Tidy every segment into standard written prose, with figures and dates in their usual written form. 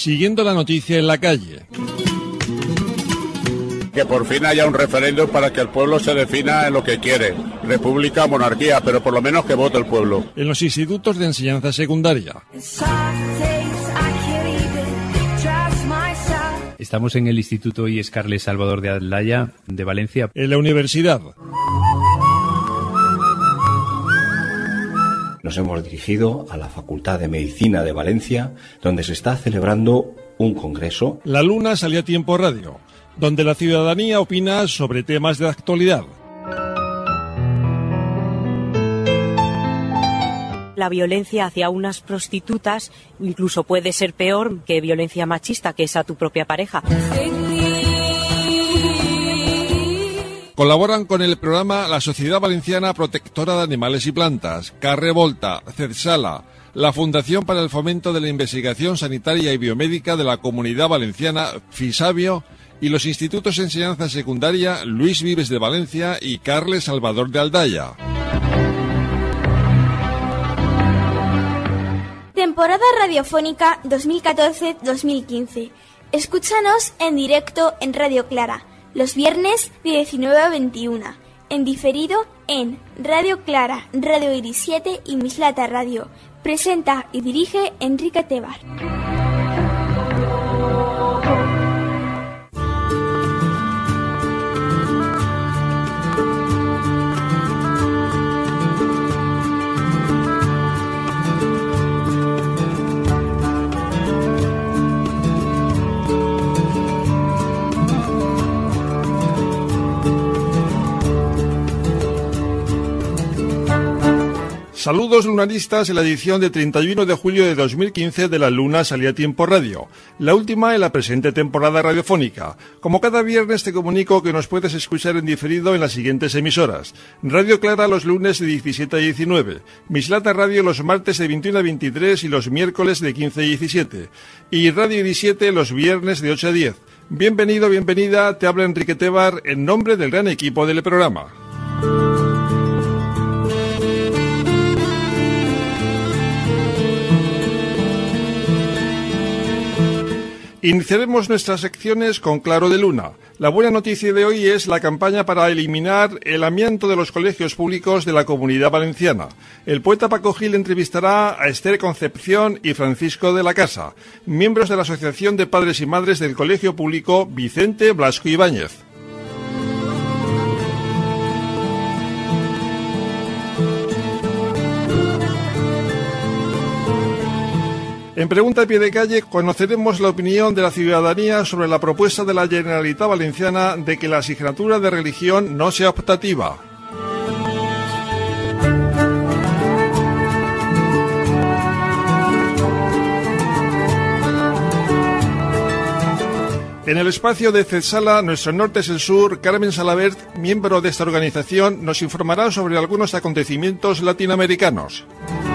siguiendo la noticia en la calle. Que por fin haya un referéndum para que el pueblo se defina en lo que quiere, república o monarquía, pero por lo menos que vote el pueblo. En los institutos de enseñanza secundaria. Estamos en el Instituto I. Carles Salvador de Aldaya, de Valencia. En la universidad. Nos hemos dirigido a la Facultad de Medicina de Valencia, donde se está celebrando un congreso. La Luna salió a Tiempo Radio, donde la ciudadanía opina sobre temas de actualidad. La violencia hacia unas prostitutas incluso puede ser peor que violencia machista, que es a tu propia pareja. Colaboran con el programa la Sociedad Valenciana Protectora de Animales y Plantas, Carrevolta, CEDSALA, la Fundación para el Fomento de la Investigación Sanitaria y Biomédica de la Comunidad Valenciana, FISABIO, y los institutos de enseñanza secundaria Luis Vives de Valencia y Carles Salvador de Aldaya. Temporada radiofónica 2014-2015. Escúchanos en directo en Radio Clara, los viernes de 19 a 21. En diferido en Radio Clara, Radio Iris 7 y Mislata Radio. Presenta y dirige Enrique Tebar. Saludos lunaristas en la edición de 31 de julio de 2015 de La Luna salía a Tiempo Radio, la última en la presente temporada radiofónica. Como cada viernes te comunico que nos puedes escuchar en diferido en las siguientes emisoras: Radio Clara los lunes de 17 a 19, Mislata Radio los martes de 21 a 23 y los miércoles de 15 a 17, y Radio 17 los viernes de 8 a 10. Bienvenido, bienvenida, te habla Enrique Tebar en nombre del gran equipo del programa. Iniciaremos nuestras secciones con Claro de Luna. La buena noticia de hoy es la campaña para eliminar el amianto de los colegios públicos de la Comunidad Valenciana. El poeta Paco Gil entrevistará a Esther Concepción y Francisco de la Casa, miembros de la Asociación de Padres y Madres del Colegio Público Vicente Blasco Ibáñez. En Pregunta a Pie de Calle conoceremos la opinión de la ciudadanía sobre la propuesta de la Generalitat Valenciana de que la asignatura de religión no sea optativa. En el espacio de CEDSALA, Nuestro Norte es el Sur, Carmen Salabert, miembro de esta organización, nos informará sobre algunos acontecimientos latinoamericanos.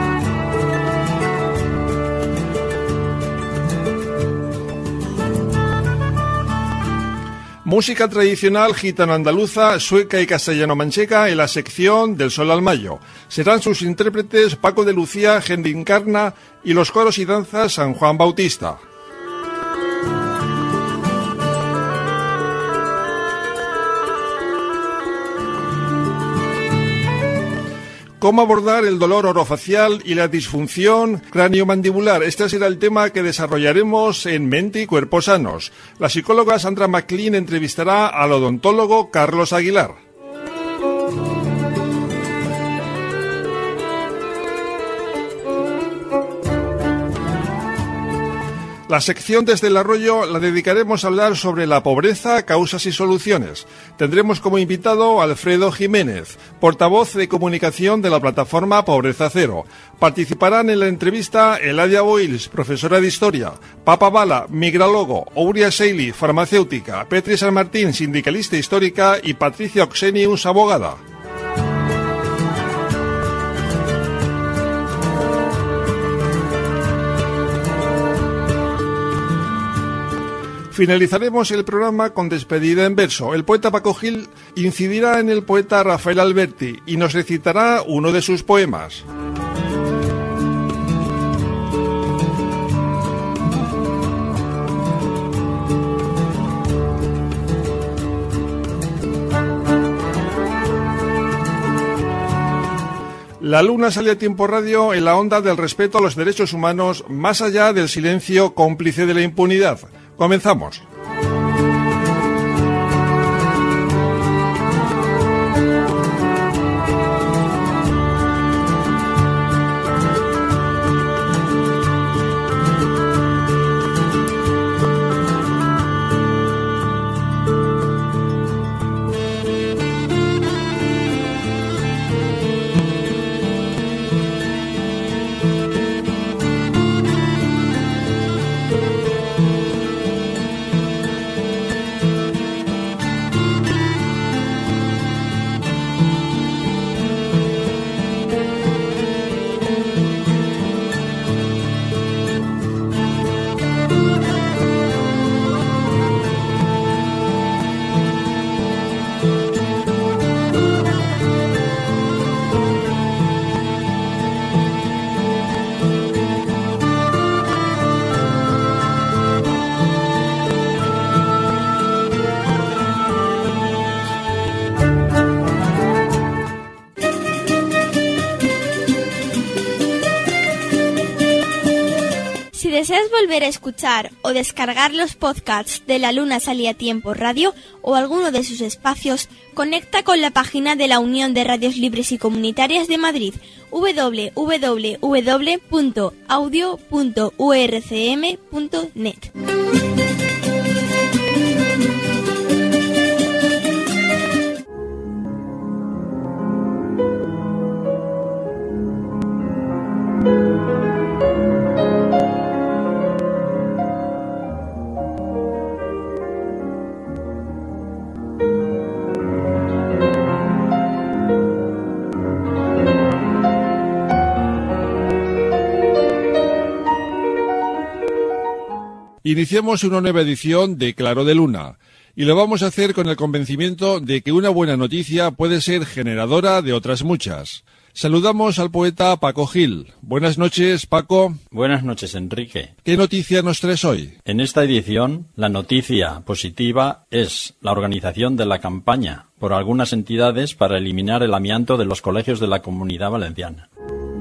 Música tradicional gitano-andaluza, sueca y castellano-manchega en la sección del Sol al Mayo. Serán sus intérpretes Paco de Lucía, Henry Encarna y los coros y danzas San Juan Bautista. ¿Cómo abordar el dolor orofacial y la disfunción craniomandibular? Este será el tema que desarrollaremos en Mente y Cuerpo Sanos. La psicóloga Sandra McLean entrevistará al odontólogo Carlos Aguilar. La sección Desde el Arroyo la dedicaremos a hablar sobre la pobreza, causas y soluciones. Tendremos como invitado a Alfredo Jiménez, portavoz de comunicación de la plataforma Pobreza Cero. Participarán en la entrevista Eladia Boils, profesora de Historia, Papa Bala, migralogo, Aurea Seili, farmacéutica, Petri San Martín, sindicalista histórica y Patricia Oxenius, abogada. Finalizaremos el programa con despedida en verso. El poeta Paco Gil incidirá en el poeta Rafael Alberti y nos recitará uno de sus poemas. La Luna sale a tiempo radio en la onda del respeto a los derechos humanos, más allá del silencio cómplice de la impunidad. Comenzamos. Si deseas volver a escuchar o descargar los podcasts de La Luna Salía a Tiempo Radio o alguno de sus espacios, conecta con la página de la Unión de Radios Libres y Comunitarias de Madrid, www.audio.urcm.net. Iniciamos una nueva edición de Claro de Luna y lo vamos a hacer con el convencimiento de que una buena noticia puede ser generadora de otras muchas. Saludamos al poeta Paco Gil. Buenas noches, Paco. Buenas noches, Enrique. ¿Qué noticia nos traes hoy? En esta edición, la noticia positiva es la organización de la campaña por algunas entidades para eliminar el amianto de los colegios de la Comunidad Valenciana.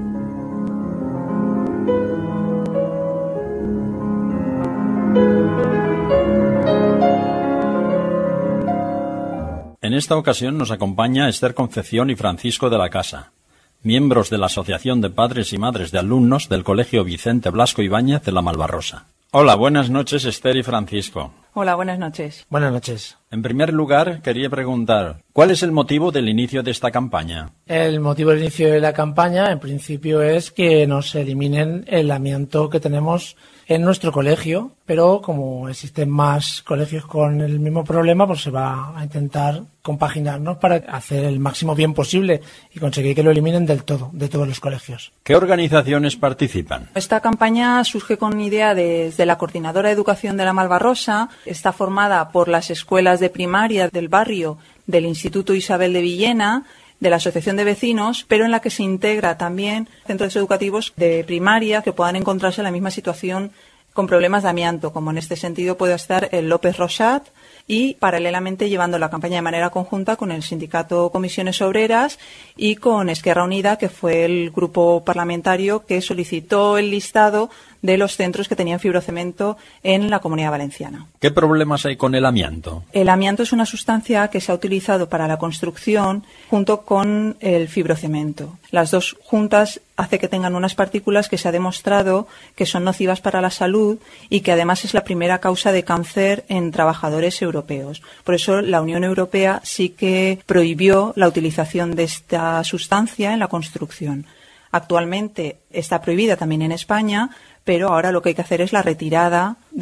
En esta ocasión nos acompaña Esther Concepción y Francisco de la Casa, miembros de la Asociación de Padres y Madres de Alumnos del Colegio Vicente Blasco Ibáñez de la Malvarrosa. Hola, buenas noches, Esther y Francisco. Hola, buenas noches. Buenas noches. En primer lugar, quería preguntar, ¿cuál es el motivo del inicio de esta campaña? El motivo del inicio de la campaña, en principio, es que nos eliminen el amianto que tenemos en nuestro colegio, pero como existen más colegios con el mismo problema, pues se va a intentar compaginarnos para hacer el máximo bien posible y conseguir que lo eliminen del todo, de todos los colegios. ¿Qué organizaciones participan? Esta campaña surge con idea desde la Coordinadora de Educación de la Malvarrosa. Está formada por las escuelas de primaria del barrio, del Instituto Isabel de Villena, de la Asociación de Vecinos, pero en la que se integra también centros educativos de primaria que puedan encontrarse en la misma situación con problemas de amianto, como en este sentido puede estar el López Rosat, y paralelamente llevando la campaña de manera conjunta con el sindicato Comisiones Obreras y con Esquerra Unida, que fue el grupo parlamentario que solicitó el listado de los centros que tenían fibrocemento en la Comunidad Valenciana. ¿Qué problemas hay con el amianto? El amianto es una sustancia que se ha utilizado para la construcción junto con el fibrocemento. Las dos juntas hace que tengan unas partículas que se ha demostrado que son nocivas para la salud y que además es la primera causa de cáncer en trabajadores europeos. Por eso la Unión Europea sí que prohibió la utilización de esta sustancia en la construcción. Actualmente está prohibida también en España, pero ahora lo que hay que hacer es la retirada de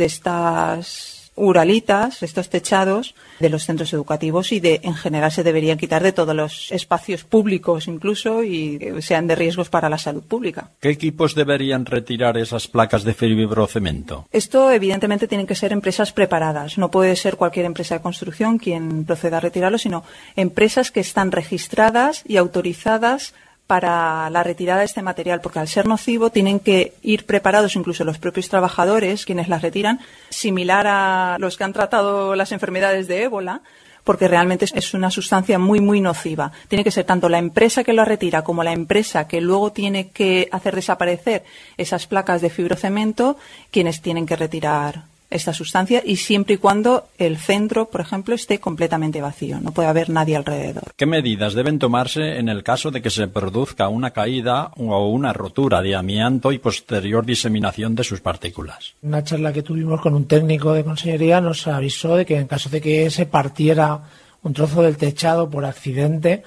estas uralitas, de estos techados de los centros educativos y en general se deberían quitar de todos los espacios públicos incluso y sean de riesgos para la salud pública. ¿Qué equipos deberían retirar esas placas de fibrocemento? Esto evidentemente tienen que ser empresas preparadas. No puede ser cualquier empresa de construcción quien proceda a retirarlo, sino empresas que están registradas y autorizadas para la retirada de este material, porque al ser nocivo tienen que ir preparados incluso los propios trabajadores, quienes las retiran, similar a los que han tratado las enfermedades de ébola, porque realmente es una sustancia muy, muy nociva. Tiene que ser tanto la empresa que lo retira como la empresa que luego tiene que hacer desaparecer esas placas de fibrocemento quienes tienen que retirar esta sustancia, y siempre y cuando el centro, por ejemplo, esté completamente vacío, no puede haber nadie alrededor. ¿Qué medidas deben tomarse en el caso de que se produzca una caída o una rotura de amianto y posterior diseminación de sus partículas? Una charla que tuvimos con un técnico de consellería nos avisó de que en caso de que se partiera un trozo del techado por accidente,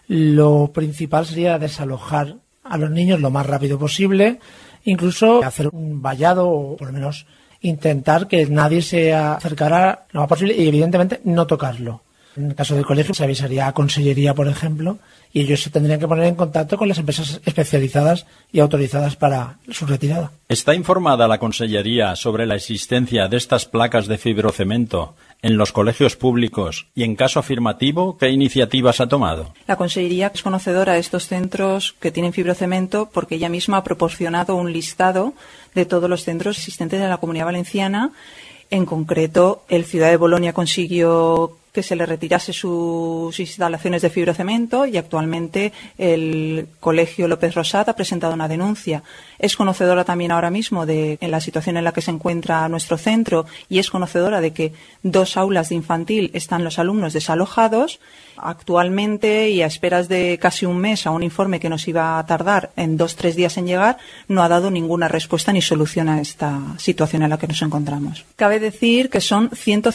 lo principal sería desalojar a los niños lo más rápido posible, incluso hacer un vallado o por lo menos intentar que nadie se acercara lo más posible y evidentemente no tocarlo. En el caso del colegio se avisaría a consellería, por ejemplo, y ellos se tendrían que poner en contacto con las empresas especializadas y autorizadas para su retirada. ¿Está informada la consellería sobre la existencia de estas placas de fibrocemento en los colegios públicos y, en caso afirmativo, qué iniciativas ha tomado? La consellería es conocedora de estos centros que tienen fibrocemento porque ella misma ha proporcionado un listado de todos los centros existentes en la Comunidad Valenciana. En concreto, el Ciudad de Bolonia consiguió que se le retirase sus instalaciones de fibrocemento y actualmente el Colegio López Rosat ha presentado una denuncia. Es conocedora también ahora mismo de la situación en la que se encuentra nuestro centro y es conocedora de que 2 aulas de infantil están los alumnos desalojados. Actualmente, y a esperas de casi un mes a un informe que nos iba a tardar en 2-3 días en llegar, no ha dado ninguna respuesta ni solución a esta situación en la que nos encontramos. Cabe decir que son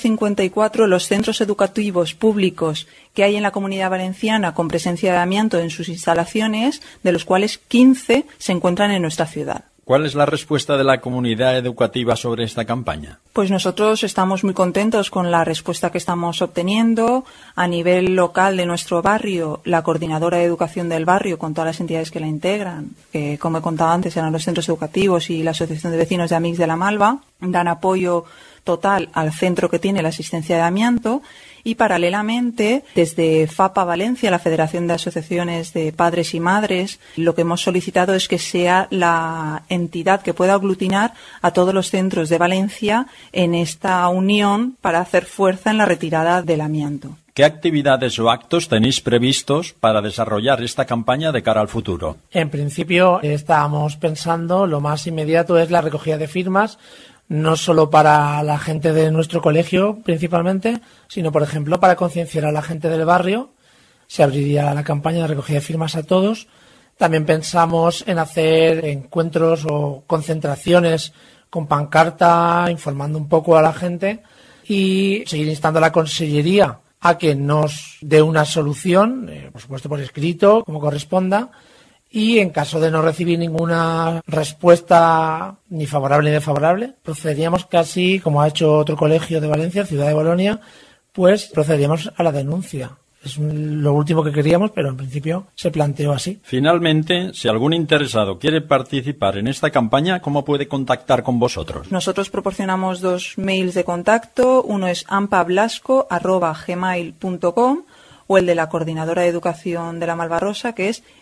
154 los centros educativos públicos que hay en la Comunidad Valenciana con presencia de amianto en sus instalaciones, de los cuales 15 se encuentran en nuestra ciudad. ¿Cuál es la respuesta de la comunidad educativa sobre esta campaña? Pues nosotros estamos muy contentos con la respuesta que estamos obteniendo. A nivel local de nuestro barrio, la coordinadora de educación del barrio, con todas las entidades que la integran, que como he contado antes eran los centros educativos y la Asociación de Vecinos de Amics de la Malva, dan apoyo total al centro que tiene la asistencia de amianto. Y paralelamente, desde FAPA Valencia, la Federación de Asociaciones de Padres y Madres, lo que hemos solicitado es que sea la entidad que pueda aglutinar a todos los centros de Valencia en esta unión para hacer fuerza en la retirada del amianto. ¿Qué actividades o actos tenéis previstos para desarrollar esta campaña de cara al futuro? En principio, estábamos pensando, lo más inmediato es la recogida de firmas, no solo para la gente de nuestro colegio principalmente, sino, por ejemplo, para concienciar a la gente del barrio. Se abriría la campaña de recogida de firmas a todos. También pensamos en hacer encuentros o concentraciones con pancarta, informando un poco a la gente y seguir instando a la consellería a que nos dé una solución, por supuesto por escrito, como corresponda. Y en caso de no recibir ninguna respuesta ni favorable ni desfavorable, procederíamos casi, como ha hecho otro colegio de Valencia, Ciudad de Bolonia, pues procederíamos a la denuncia. Es lo último que queríamos, pero en principio se planteó así. Finalmente, si algún interesado quiere participar en esta campaña, ¿cómo puede contactar con vosotros? Nosotros proporcionamos 2 mails de contacto. Uno es ampablasco@gmail.com o el de la Coordinadora de Educación de la Malvarrosa, que es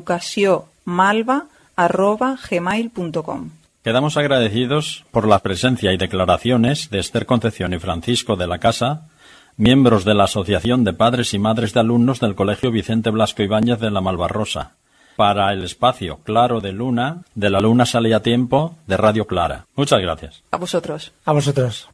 educacionmalva@gmail.com. Quedamos agradecidos por la presencia y declaraciones de Esther Concepción y Francisco de la Casa, miembros de la Asociación de Padres y Madres de Alumnos del Colegio Vicente Blasco Ibáñez de la Malvarrosa, para el espacio Claro de Luna, de la Luna Sale a Tiempo, de Radio Clara. Muchas gracias. A vosotros. A vosotros.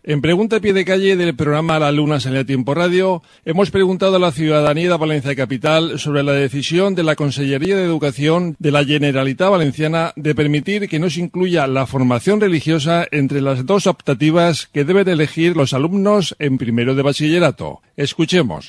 En Pregunta a pie de calle del programa La Luna sale a tiempo radio, hemos preguntado a la ciudadanía de Valencia Capital sobre la decisión de la Consellería de Educación de la Generalitat Valenciana de permitir que no se incluya la formación religiosa entre las dos optativas que deben elegir los alumnos en primero de bachillerato. Escuchemos.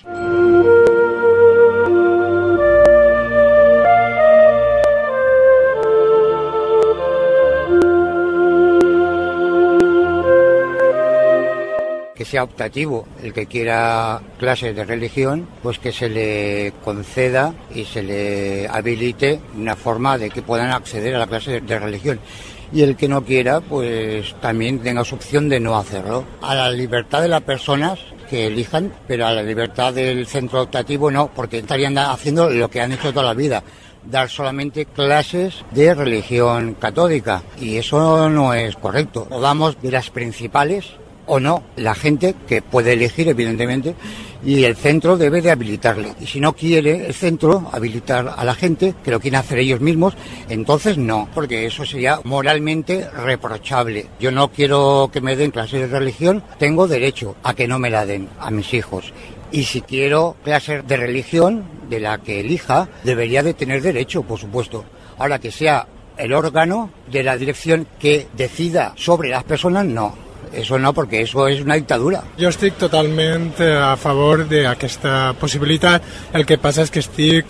Que sea optativo, el que quiera clases de religión, pues que se le conceda y se le habilite una forma de que puedan acceder a la clase de religión. Y el que no quiera, pues también tenga su opción de no hacerlo. A la libertad de las personas que elijan, pero a la libertad del centro optativo no, porque estarían haciendo lo que han hecho toda la vida. Dar solamente clases de religión católica, y eso no es correcto. O damos de las principales o no, la gente que puede elegir, evidentemente, y el centro debe de habilitarle. Y si no quiere el centro habilitar a la gente, que lo quieren hacer ellos mismos, entonces no, porque eso sería moralmente reprochable. Yo no quiero que me den clases de religión, tengo derecho a que no me la den a mis hijos. Y si quiero clases de religión, de la que elija, debería de tener derecho, por supuesto. Ahora, que sea el órgano de la dirección que decida sobre las personas, no. Eso no, perquè això és una dictadura. Jo estic totalment a favor d'aquesta possibilitat. El que passa és que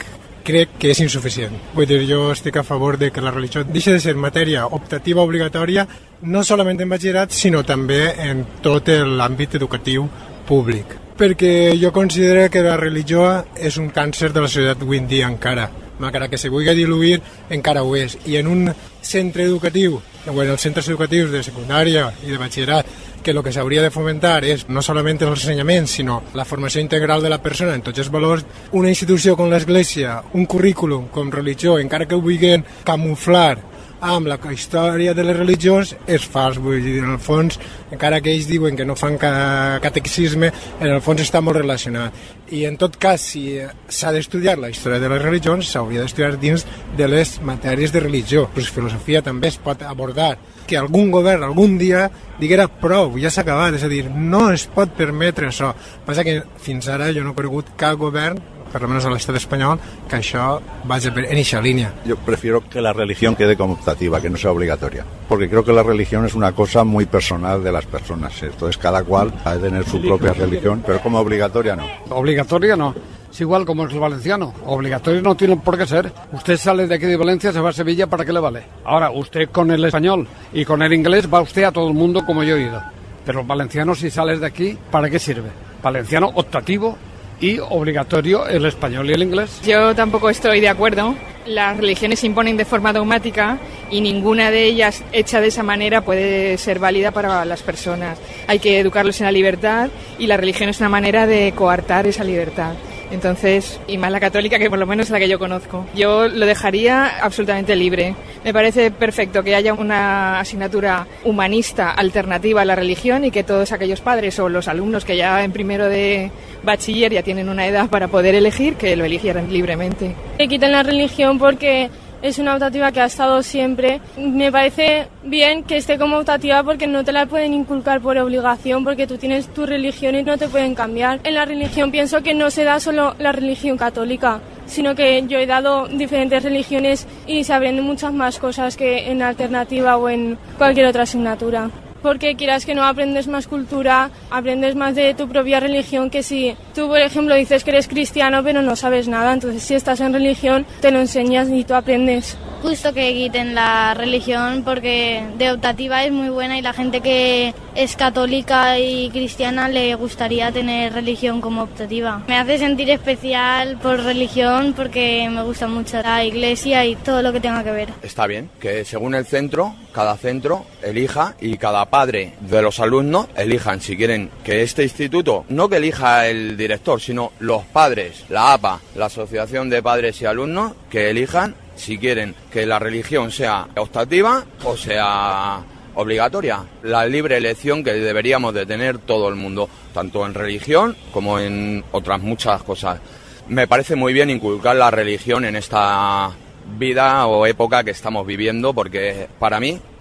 crec que és insuficient. Vull dir, jo estic a favor de que la religió deixi de ser matèria optativa obligatòria, no solament en batxillerat, sinó també en tot l'àmbit educatiu públic. Perquè jo considero que la religió és un càncer de la societat avui en dia encara. Encara que se vulgui diluir, encara ho és. I en un centre educatiu, o en els centres educatius de secundària i de batxillerat, que el que s'hauria de fomentar és no solament els ensenyaments, sinó la formació integral de la persona en tots els valors, una institució com l'Església, un currículum com religió, encara que ho vulguin camuflar amb la història de les religions, és fals. Vull dir, en el fons, encara que ells diuen que no fan catequisme, en el fons està molt relacionat. I en tot cas, si s'ha d'estudiar la història de les religions, s'hauria d'estudiar dins de les matèries de religió. Però filosofia també es pot abordar. Que algun govern algun dia diguera prou, ja s'ha acabat, és a dir, no es pot permetre això. Passa que fins ara jo no he conegut cap govern, por lo menos al Estado español, que això vaya en esa línea. Yo prefiero que la religión quede como optativa, que no sea obligatoria, porque creo que la religión es una cosa muy personal de las personas. Entonces cada cual ha de tener su propia religión, pero como obligatoria no. Obligatoria no. Es igual como es el valenciano. Obligatorio no tiene por qué ser. Usted sale de aquí de Valencia, se va a Sevilla, ¿para qué le vale? Ahora, usted con el español y con el inglés va usted a todo el mundo como yo he ido. Pero el valenciano, si sales de aquí, ¿para qué sirve? Valenciano optativo y obligatorio el español y el inglés. Yo tampoco estoy de acuerdo. Las religiones se imponen de forma dogmática y ninguna de ellas hecha de esa manera puede ser válida para las personas. Hay que educarlos en la libertad y la religión es una manera de coartar esa libertad. Entonces, y más la católica, que por lo menos es la que yo conozco. Yo lo dejaría absolutamente libre. Me parece perfecto que haya una asignatura humanista alternativa a la religión y que todos aquellos padres o los alumnos que ya en primero de bachiller ya tienen una edad para poder elegir, que lo eligieran libremente. Que quiten la religión porque es una optativa que ha estado siempre. Me parece bien que esté como optativa porque no te la pueden inculcar por obligación, porque tú tienes tu religión y no te pueden cambiar. En la religión pienso que no se da solo la religión católica, sino que yo he dado diferentes religiones y se aprenden muchas más cosas que en alternativa o en cualquier otra asignatura. Porque quieras que no aprendes más cultura, aprendes más de tu propia religión, que si tú, por ejemplo, dices que eres cristiano pero no sabes nada, entonces si estás en religión te lo enseñas y tú aprendes. Justo que quiten la religión porque de optativa es muy buena y la gente que es católica y cristiana le gustaría tener religión como optativa. Me hace sentir especial por religión porque me gusta mucho la iglesia y todo lo que tenga que ver. Está bien que según el centro, cada centro elija y cada padre de los alumnos elijan si quieren que este instituto, no que elija el director, sino los padres, la APA, la Asociación de Padres y Alumnos, que elijan si quieren que la religión sea optativa o sea obligatoria. La libre elección que deberíamos de tener todo el mundo, tanto en religión como en otras muchas cosas. Me parece muy bien inculcar la religión en esta vida o época que estamos viviendo, porque para mí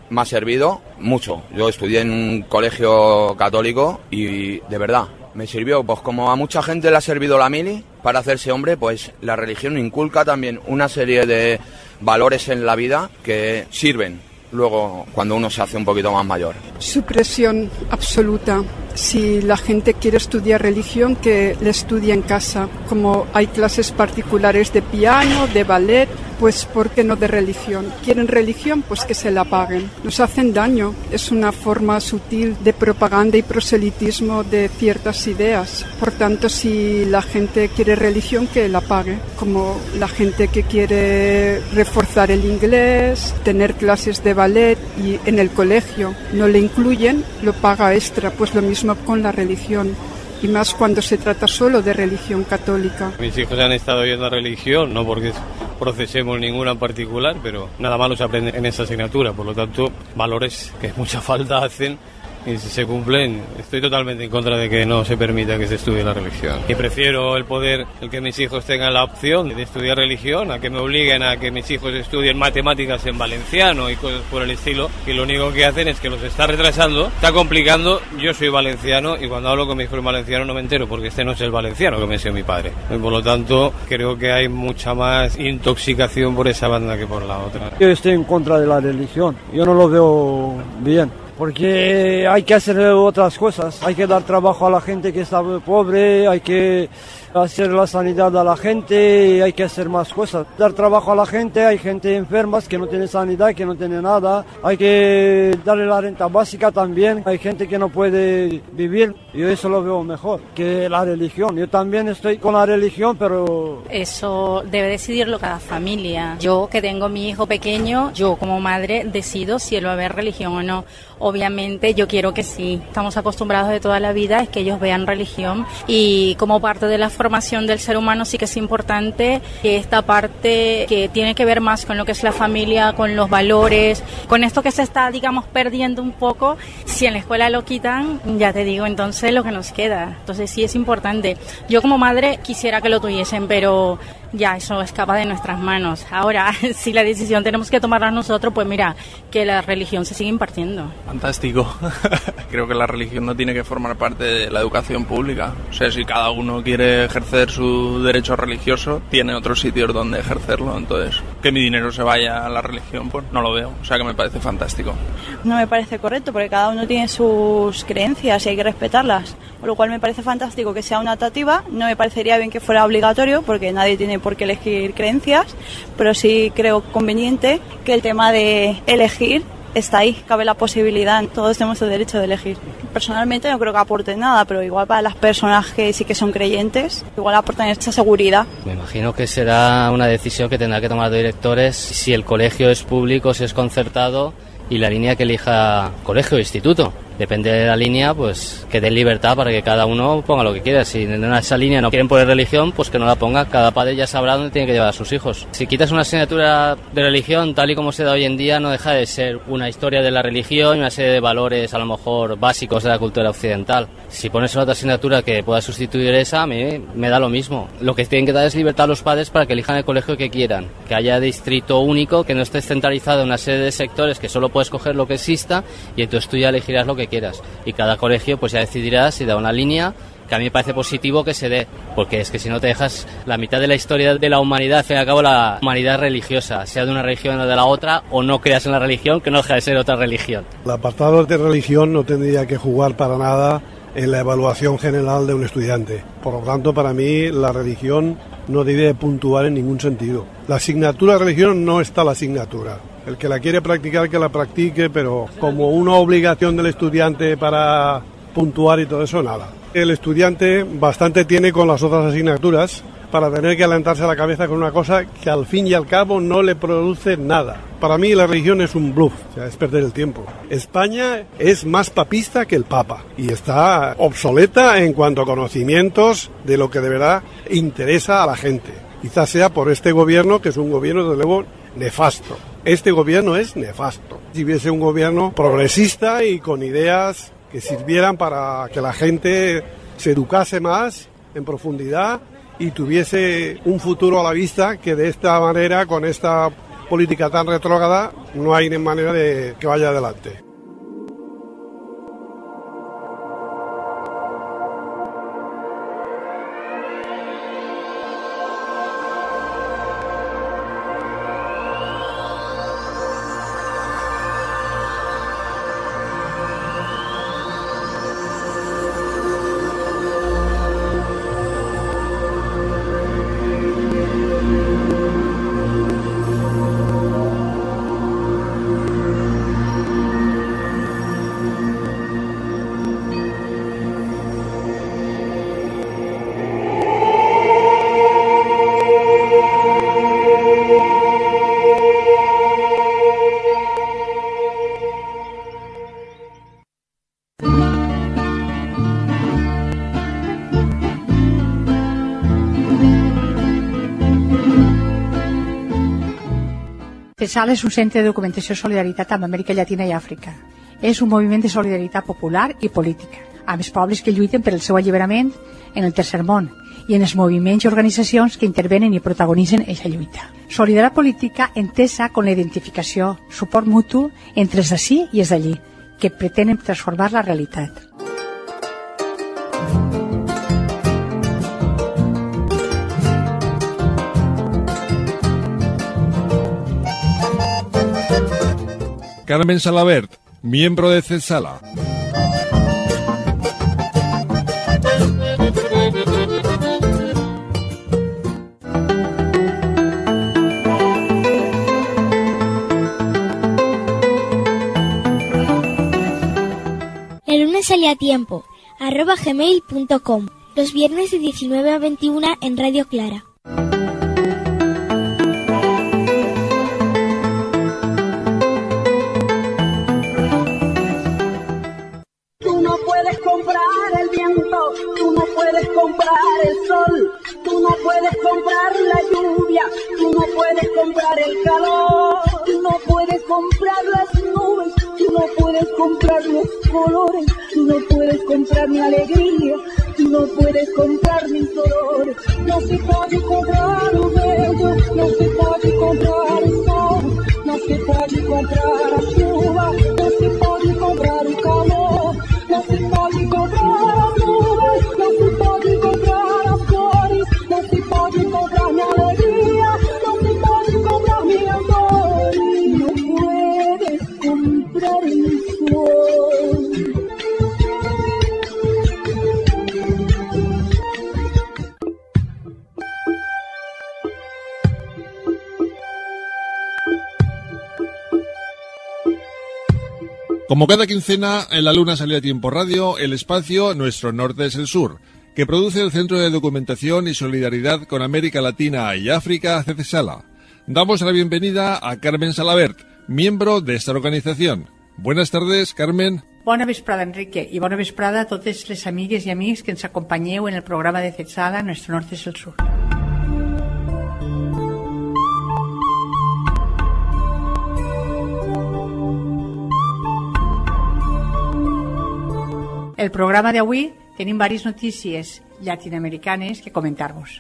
me ha servido mucho. Yo estudié en un colegio católico y de verdad me sirvió, pues como a mucha gente le ha servido la mili para hacerse hombre, pues la religión inculca también una serie de valores en la vida que sirven luego cuando uno se hace un poquito más mayor. Supresión absoluta. Si la gente quiere estudiar religión, que le estudie en casa. Como hay clases particulares de piano, de ballet, pues ¿por qué no de religión? ¿Quieren religión? Pues que se la paguen. Nos hacen daño. Es una forma sutil de propaganda y proselitismo de ciertas ideas. Por tanto, si la gente quiere religión, que la pague. Como la gente que quiere reforzar el inglés, tener clases de ballet y en el colegio no le incluyen, lo paga extra. Pues lo mismo con la religión. Y más cuando se trata solo de religión católica. Mis hijos han estado yendo a religión, no porque procesemos ninguna en particular, pero nada malo se aprende en esa asignatura, por lo tanto, valores que mucha falta hacen y si se cumplen, estoy totalmente en contra de que no se permita que se estudie la religión. Y prefiero el que mis hijos tengan la opción de estudiar religión, a que me obliguen a que mis hijos estudien matemáticas en valenciano y cosas por el estilo, y lo único que hacen es que los está retrasando, está complicando. Yo soy valenciano y cuando hablo con mi hijo en valenciano no me entero porque este no es el valenciano que me enseñó mi padre. Y por lo tanto, creo que hay mucha más intoxicación por esa banda que por la otra. Yo estoy en contra de la religión, yo no lo veo bien. Porque hay que hacer otras cosas, hay que dar trabajo a la gente que está pobre, hay que hacer la sanidad a la gente, hay que hacer más cosas. Dar trabajo a la gente, hay gente enferma que no tiene sanidad, que no tiene nada, hay que darle la renta básica también, hay gente que no puede vivir, yo eso lo veo mejor que la religión. Yo también estoy con la religión, pero... Eso debe decidirlo cada familia. Yo que tengo mi hijo pequeño, yo como madre decido si él va a ver religión o no. Obviamente yo quiero que sí. Estamos acostumbrados de toda la vida es que ellos vean religión y como parte de la formación del ser humano sí que es importante que esta parte que tiene que ver más con lo que es la familia, con los valores, con esto que se está, digamos, perdiendo un poco. Si en la escuela lo quitan, ya te digo, entonces lo que nos queda. Entonces sí es importante. Yo como madre quisiera que lo tuviesen, pero ya eso escapa de nuestras manos. Ahora, si la decisión tenemos que tomarla nosotros, pues mira, que la religión se sigue impartiendo. Fantástico. Creo que la religión no tiene que formar parte de la educación pública. O sea, si cada uno quiere ejercer su derecho religioso, tiene otros sitios donde ejercerlo. Entonces, que mi dinero se vaya a la religión, pues no lo veo. O sea, que me parece fantástico. No me parece correcto, porque cada uno tiene sus creencias y hay que respetarlas. Por lo cual me parece fantástico que sea una optativa. No me parecería bien que fuera obligatorio, porque nadie tiene por qué elegir creencias, pero sí creo conveniente que el tema de elegir está ahí, cabe la posibilidad, todos tenemos el derecho de elegir. Personalmente no creo que aporte nada, pero igual para las personas que sí que son creyentes, igual aportan esa seguridad. Me imagino que será una decisión que tendrá que tomar los directores si el colegio es público, si es concertado y la línea que elija colegio o instituto. Depende de la línea, pues que den libertad para que cada uno ponga lo que quiera. Si en esa línea no quieren poner religión, pues que no la ponga. Cada padre ya sabrá dónde tiene que llevar a sus hijos. Si quitas una asignatura de religión, tal y como se da hoy en día, no deja de ser una historia de la religión y una serie de valores, a lo mejor, básicos de la cultura occidental. Si pones otra asignatura que pueda sustituir esa, a mí me da lo mismo. Lo que tienen que dar es libertad a los padres para que elijan el colegio que quieran. Que haya distrito único, que no esté centralizado en una serie de sectores, que solo puedes coger lo que exista y entonces tú ya elegirás lo que quieras y cada colegio pues ya decidirá si da una línea, que a mí me parece positivo que se dé, porque es que si no te dejas la mitad de la historia de la humanidad, al fin y al cabo la humanidad religiosa, sea de una religión o de la otra, o no creas en la religión, que no deja de ser otra religión. El apartado de religión no tendría que jugar para nada en la evaluación general de un estudiante. Por lo tanto, para mí la religión no debe puntuar en ningún sentido. La asignatura de religión no está la asignatura. El que la quiere practicar, que la practique, pero como una obligación del estudiante para puntuar y todo eso, nada. El estudiante bastante tiene con las otras asignaturas para tener que alentarse la cabeza con una cosa que al fin y al cabo no le produce nada. Para mí la religión es un bluff, o sea, es perder el tiempo. España es más papista que el Papa y está obsoleta en cuanto a conocimientos de lo que de verdad interesa a la gente. Quizás sea por este gobierno, que es un gobierno de luego nefasto. Este gobierno es nefasto. Si hubiese un gobierno progresista y con ideas que sirvieran para que la gente se educase más en profundidad y tuviese un futuro a la vista, que de esta manera, con esta política tan retrógrada, no hay manera de que vaya adelante. CESAL és un centre de documentació i solidaritat amb Amèrica Llatina i Àfrica. És un moviment de solidaritat popular i política, amb els pobles que lluiten per el seu alliberament en el tercer món i en els moviments i organitzacions que intervenen i protagonitzen aquesta lluita. Solidaritat política entesa com la identificació, suport mutu entre els d'ací i els d'allí, que pretenen transformar la realitat. Carmen Salabert, miembro de CESALA. El lunes sale a tiempo, @gmail.com. Los viernes de 19 a 21 en Radio Clara. Tú no puedes comprar el sol, tú no puedes comprar la lluvia, tú no puedes comprar el calor, tú no puedes comprar las nubes, tú no puedes comprar los colores, tú no puedes comprar mi alegría, tú no puedes comprar mis dolores. No se puede comprar lo bello, no se puede comprar el sol, no se puede comprar la chuva, no se puede comprar el calor, no se puede comprar las nubes, no se puede comprar las flores, no se puede comprar mi alegría, no se puede comprar mi amor, no puedes comprar el sol. Como cada quincena, en la Luna Sale a Tiempo Radio, el espacio Nuestro Norte es el Sur, que produce el Centro de Documentación y Solidaridad con América Latina y África, CESALA. Damos la bienvenida a Carmen Salabert, miembro de esta organización. Buenas tardes, Carmen. Bona vesprada, Enrique, i bona vesprada a totes les amigues i amics que ens acompanyeu en el programa de CESALA Nuestro Norte es el Sur. El programa d'avui tenim diverses notícies llatinoamericanes que comentar-vos.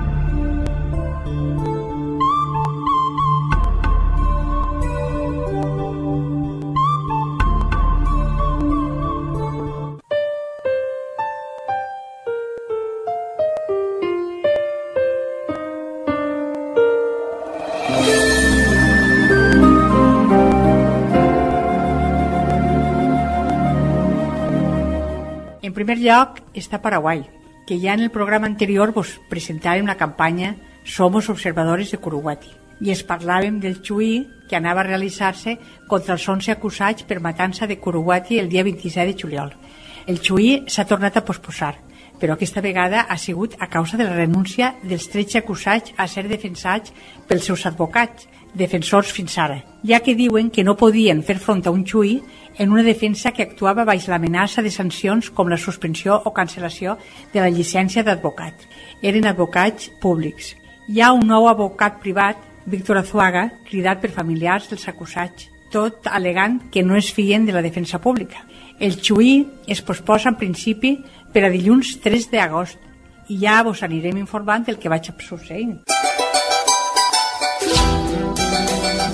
En primer lloc està Paraguai, que ja en el programa anterior vos presentàvem la campanya Somos Observadores de Curuguati i es parlàvem del xuí que anava a realitzar-se contra els 11 acusats per matança de Curuguati el dia 27 de juliol. El xuí s'ha tornat a posposar, però aquesta vegada ha sigut a causa de la renúncia dels 13 acusats a ser defensats pels seus advocats, defensors fins ara, ja que diuen que no podien fer front a un xuí en una defensa que actuava baix l'amenaça de sancions com la suspensió o cancel·lació de la llicència d'advocat. Eren advocats públics. Hi ha un nou advocat privat, Víctor Azuaga, cridat per familiars dels acusats, tot alegant que no es fien de la defensa pública. El xuí es posposa en principi per a dilluns 3 d'agost i ja vos anirem informant del que vaig succeint.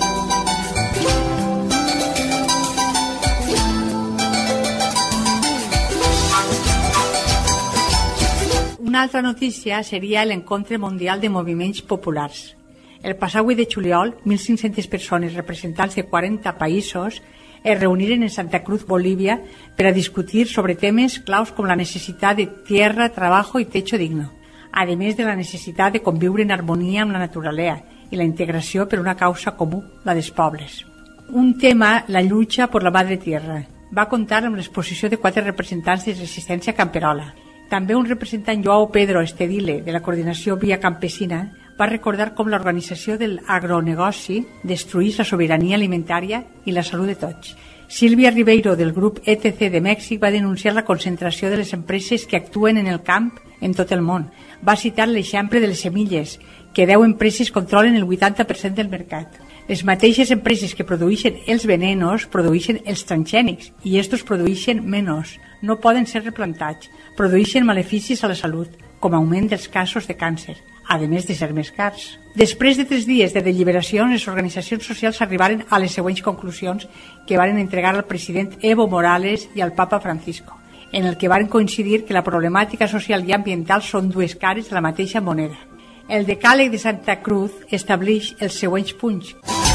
Una altra notícia seria l'Encontre Mundial de Moviments Populars. El passat 8 de juliol, 1.500 persones representants de 40 països es reuniren en Santa Cruz, Bolívia, per a discutir sobre temes claus com la necessitat de tierra, trabajo i techo digno, a més de la necessitat de conviure en harmonia amb la naturalesa i la integració per una causa comú, la dels pobles. Un tema, la lluita per la madre tierra, va comptar amb l'exposició de 4 representants de resistència camperola. També un representant, Joao Pedro Estedile, de la coordinació Via Campesina, va recordar com l'organització del agronegoci destruís la sobirania alimentària i la salut de tots. Sílvia Ribeiro, del grup ETC de Mèxic, va denunciar la concentració de les empreses que actuen en el camp en tot el món. Va citar l'exemple de les semilles, que 10 empreses controlen el 80% del mercat. Les mateixes empreses que produeixen els venenos produeixen els transgènics i estos produeixen menys. No poden ser replantats. Produeixen maleficis a la salut, com augment dels casos de càncer, a més de ser més cars. Després de 3 dies de deliberació, les organitzacions socials arribaren a les següents conclusions que varen entregar al president Evo Morales i al Papa Francisco, en el que varen coincidir que la problemàtica social i ambiental són 2 cares de la mateixa moneda. El decàleg de Santa Cruz estableix els següents punts.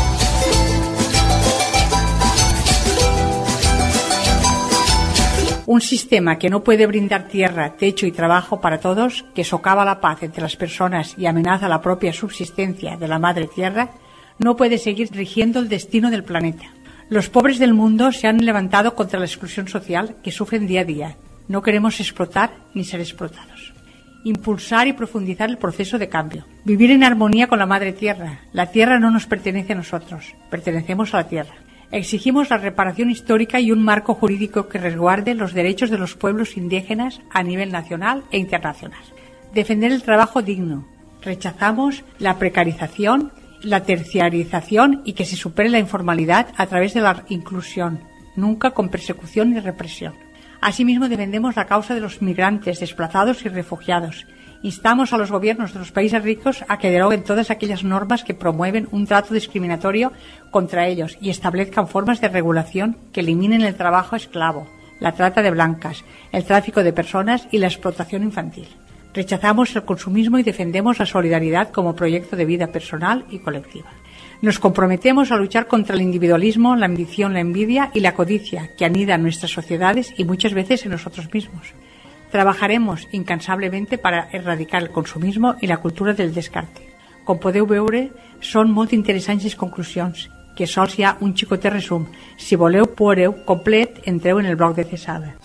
Un sistema que no puede brindar tierra, techo y trabajo para todos, que socava la paz entre las personas y amenaza la propia subsistencia de la madre tierra, no puede seguir rigiendo el destino del planeta. Los pobres del mundo se han levantado contra la exclusión social que sufren día a día. No queremos explotar ni ser explotados. Impulsar y profundizar el proceso de cambio. Vivir en armonía con la madre tierra. La tierra no nos pertenece a nosotros, pertenecemos a la tierra. Exigimos la reparación histórica y un marco jurídico que resguarde los derechos de los pueblos indígenas a nivel nacional e internacional. Defender el trabajo digno. Rechazamos la precarización, la terciarización y que se supere la informalidad a través de la inclusión, nunca con persecución ni represión. Asimismo, defendemos la causa de los migrantes, desplazados y refugiados. Instamos a los gobiernos de los países ricos a que deroguen todas aquellas normas que promueven un trato discriminatorio contra ellos y establezcan formas de regulación que eliminen el trabajo esclavo, la trata de blancas, el tráfico de personas y la explotación infantil. Rechazamos el consumismo y defendemos la solidaridad como proyecto de vida personal y colectiva. Nos comprometemos a luchar contra el individualismo, la ambición, la envidia y la codicia que anida en nuestras sociedades y muchas veces en nosotros mismos. Trabajaremos incansablemente para erradicar el consumismo i la cultura del descarte. Com podeu veure, són molt interessants les conclusions, que sols hi ha un xicotet resum. Si voleu, podeu complet, entreu en el bloc de Cesada.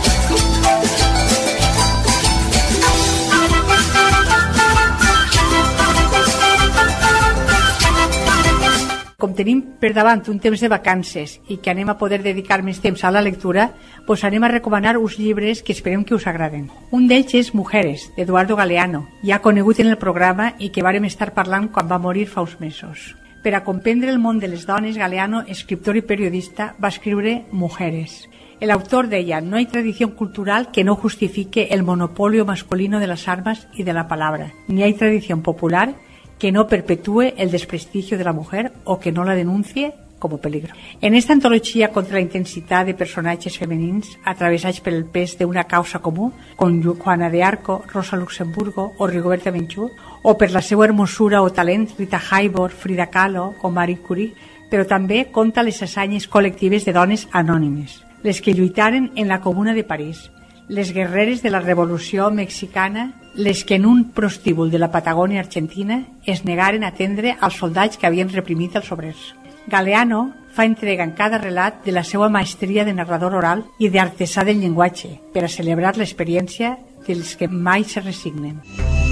Com tenim per davant un temps de vacances i que anem a poder dedicar més temps a la lectura, doncs anem a recomanar uns llibres que esperem que us agraden. Un d'ells és Mujeres, d'Eduardo Galeano, ja conegut en el programa i que vàrem estar parlant quan va morir fa uns mesos. Per a comprendre el món de les dones, Galeano, escriptor i periodista, va escriure Mujeres. El autor deia: no hay tradición cultural que no justifique el monopolio masculino de las armas y de la palabra, ni hay tradición popular que no perpetúe el desprestigio de la mujer o que no la denuncie como peligro. En esta antologia contra la intensitat de personatges femenins atravessats per el pes d'una causa comú, com Juana de Arco, Rosa Luxemburgo o Rigoberta Menchú, o per la seva hermosura o talent Rita Hayworth, Frida Kahlo o Marie Curie, però també conta les hassanyes col·lectives de dones anònimes, les que lluitaren en la Comuna de París, les guerreres de la Revolució Mexicana, les que en un prostíbul de la Patagònia argentina es negaren a atendre als soldats que havien reprimit els obrers. Galeano fa entrega en cada relat de la seva maestria de narrador oral i d'artesà del llenguatge per a celebrar l'experiència dels que mai se resignen.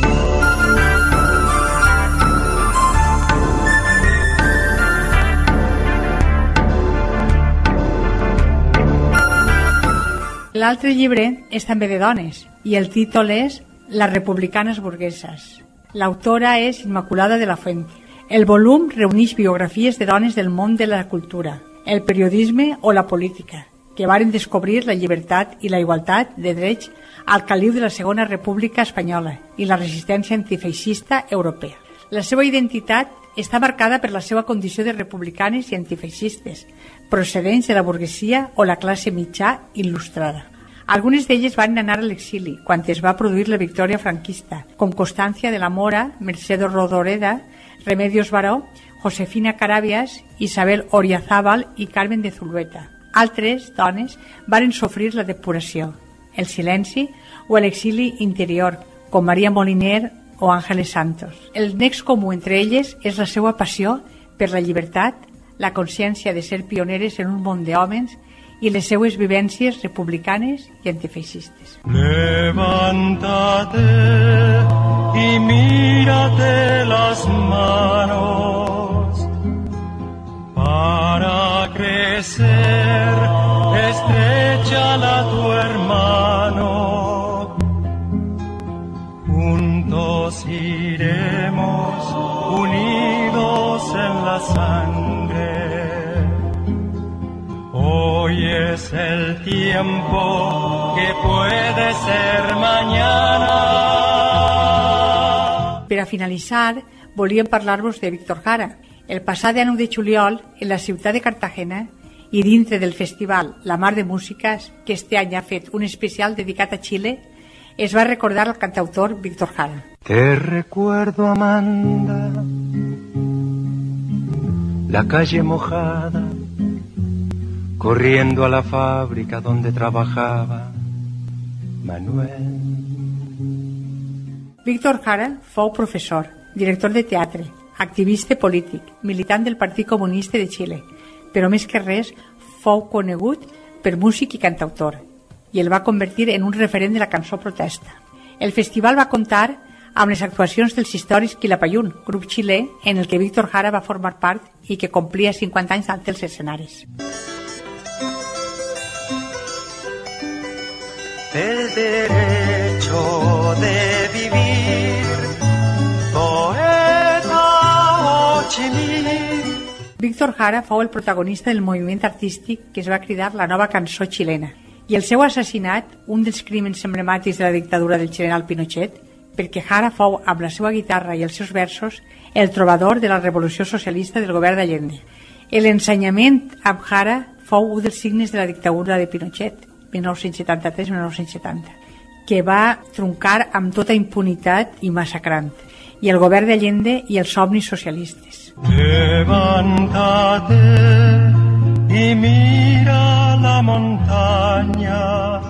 L'altre llibre és també de dones i el títol és Las republicanas burguesas. L'autora és Immaculada de la Fuente. El volum reuneix biografies de dones del món de la cultura, el periodisme o la política, que varen descobrir la llibertat i la igualtat de drets al caliu de la Segona República Espanyola i la resistència antifeixista europea. La seva identitat està marcada per la seva condició de republicanes i antifeixistes, procedents de la burguesia o la classe mitjà il·lustrada. Algunes d'elles van anar a l'exili quan es va produir la victòria franquista, com Constancia de la Mora, Mercedes Rodoreda, Remedios Baró, Josefina Carabias, Isabel Oriazábal i Carmen de Zulueta. Altres dones varen sofrir la depuració, el silenci o l'exili interior, com Maria Moliner o Ángeles Santos. El nex comú entre elles és la seva passió per la llibertat, la consciència de ser pioneres en un món d'hòmens i les seues vivències republicanes i antifeixistes. Levántate y mírate las manos para crecer, estréchala a tu hermano. Juntos iremos unidos en la sangre. Hoy es el tiempo que puede ser mañana. Per a finalitzar, volíem parlar-vos de Víctor Jara. El passat 9 de juliol, en la ciutat de Cartagena, i dintre del festival La Mar de Músiques, que este any ha fet un especial dedicat a Xile, es va recordar al cantautor Víctor Jara. Te recuerdo, Amanda, la calle mojada, corriendo a la fábrica donde trabajaba Manuel. Víctor Jara fou professor, director de teatre, activista polític, militant del Partit Comunista de Xile, però més que res fou conegut per músic i cantautor, i el va convertir en un referent de la cançó protesta. El festival va comptar amb les actuacions dels històrics Quilapayún, grup xilè en el que Víctor Jara va formar part i que complia 50 anys dalt dels escenaris. El derecho de vivir, poeta Ho Chi Minh. Víctor Jara fou el protagonista del moviment artístic que es va cridar la nova cançó xilena, i el seu assassinat, un dels crímens emblemàtics de la dictadura del general Pinochet, perquè Jara fou, amb la seva guitarra i els seus versos, el trobador de la revolució socialista del govern d'Allende. L'ensenyament amb Jara fou un dels signes de la dictadura de Pinochet, 1973-1970, que va truncar amb tota impunitat i massacrant, i el govern d'Allende i els somnis socialistes. Levántate y mira la montaña,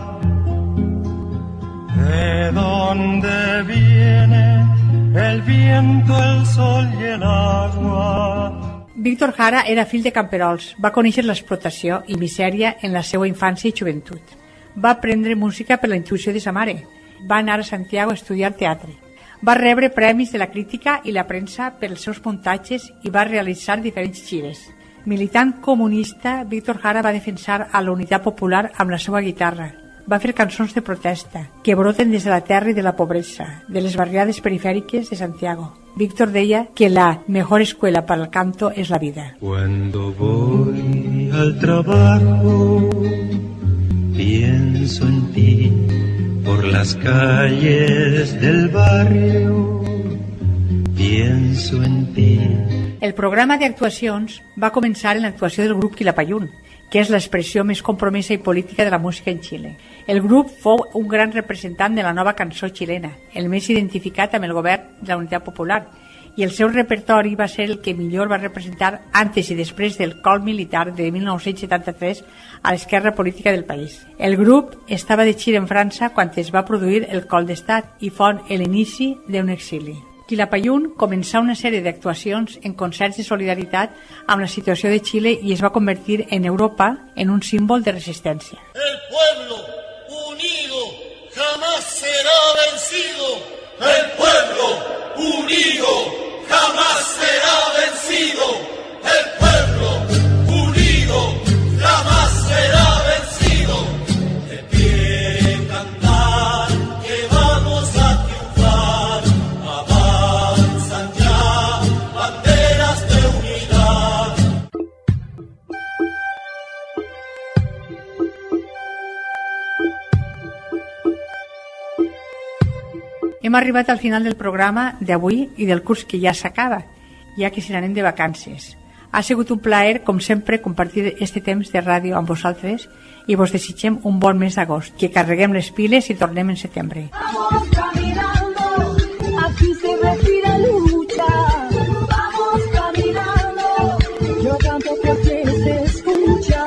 de donde viene el viento, el sol y el agua. Víctor Jara era fill de camperols, va conèixer l'explotació i misèria en la seva infància i joventut. Va aprendre música per la intuïció de sa mare. Va anar a Santiago a estudiar teatre. Va rebre premis de la crítica i la premsa per els seus muntatges i va realitzar diferents gires. Militant comunista, Víctor Jara va defensar a la unitat popular amb la seva guitarra. Va fer cançons de protesta que broten des de la terra i de la pobresa, de les barriades perifèriques de Santiago. Víctor deia que la mejor escuela para el canto es la vida. Cuando voy al trabajo, pienso en ti, por las calles del barrio, pienso en ti. El programa d'actuacions va començar en l'actuació del grup Quilapayún, que és l'expressió més compromesa i política de la música en Xile. El grup fou un gran representant de la nova cançó xilena, el més identificat amb el govern de la Unitat Popular, i el seu repertori va ser el que millor va representar antes i després del col militar de 1973 a l'esquerra política del país. El grup estava de gira en França quan es va produir el col d'estat i fon l'inici d'un exili. Quilapayún començà una sèrie d'actuacions en concerts de solidaritat amb la situació de Xile i es va convertir en Europa en un símbol de resistència. El pueblo unido jamás será vencido. El pueblo unido jamás será vencido. El pueblo unido jamás será vencido. De pie cantar que vamos a triunfar. Avanzan ya banderas de unidad. Hem arribat al final del programa d'avui i del curs que ja s'acaba, ja que se n'anem de vacances. Ha sigut un plaer, com sempre, compartir este temps de ràdio amb vosaltres i vos desitgem un bon mes d'agost, que carreguem les piles i tornem en setembre. Vamos caminando, aquí se respira lucha. Vamos caminando, yo canto porque se escucha.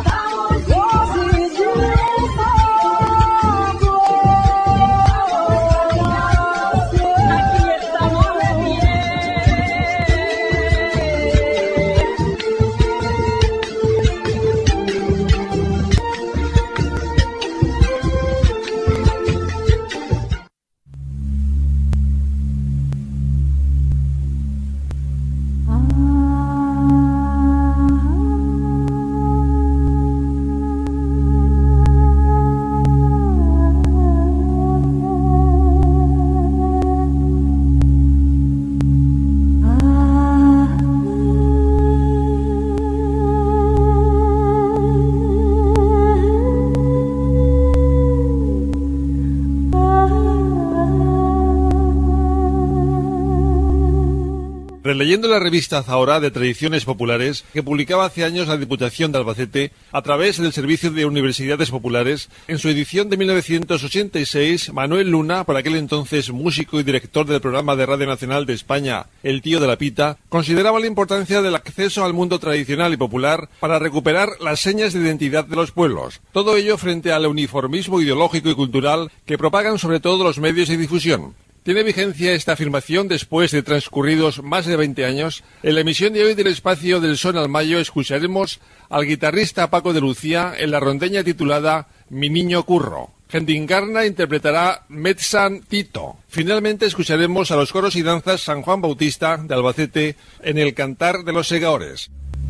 Releyendo la revista Zahora de Tradiciones Populares, que publicaba hace años la Diputación de Albacete a través del Servicio de Universidades Populares, en su edición de 1986, Manuel Luna, por aquel entonces músico y director del programa de Radio Nacional de España, El Tío de la Pita, consideraba la importancia del acceso al mundo tradicional y popular para recuperar las señas de identidad de los pueblos. Todo ello frente al uniformismo ideológico y cultural que propagan sobre todo los medios de difusión. ¿Tiene vigencia esta afirmación después de transcurridos más de 20 años? En la emisión de hoy del Espacio del Son al Mayo escucharemos al guitarrista Paco de Lucía en la rondeña titulada Mi Niño Curro. Gendingarna interpretará Metzan Tito. Finalmente escucharemos a los coros y danzas San Juan Bautista de Albacete en el Cantar de los Segadores.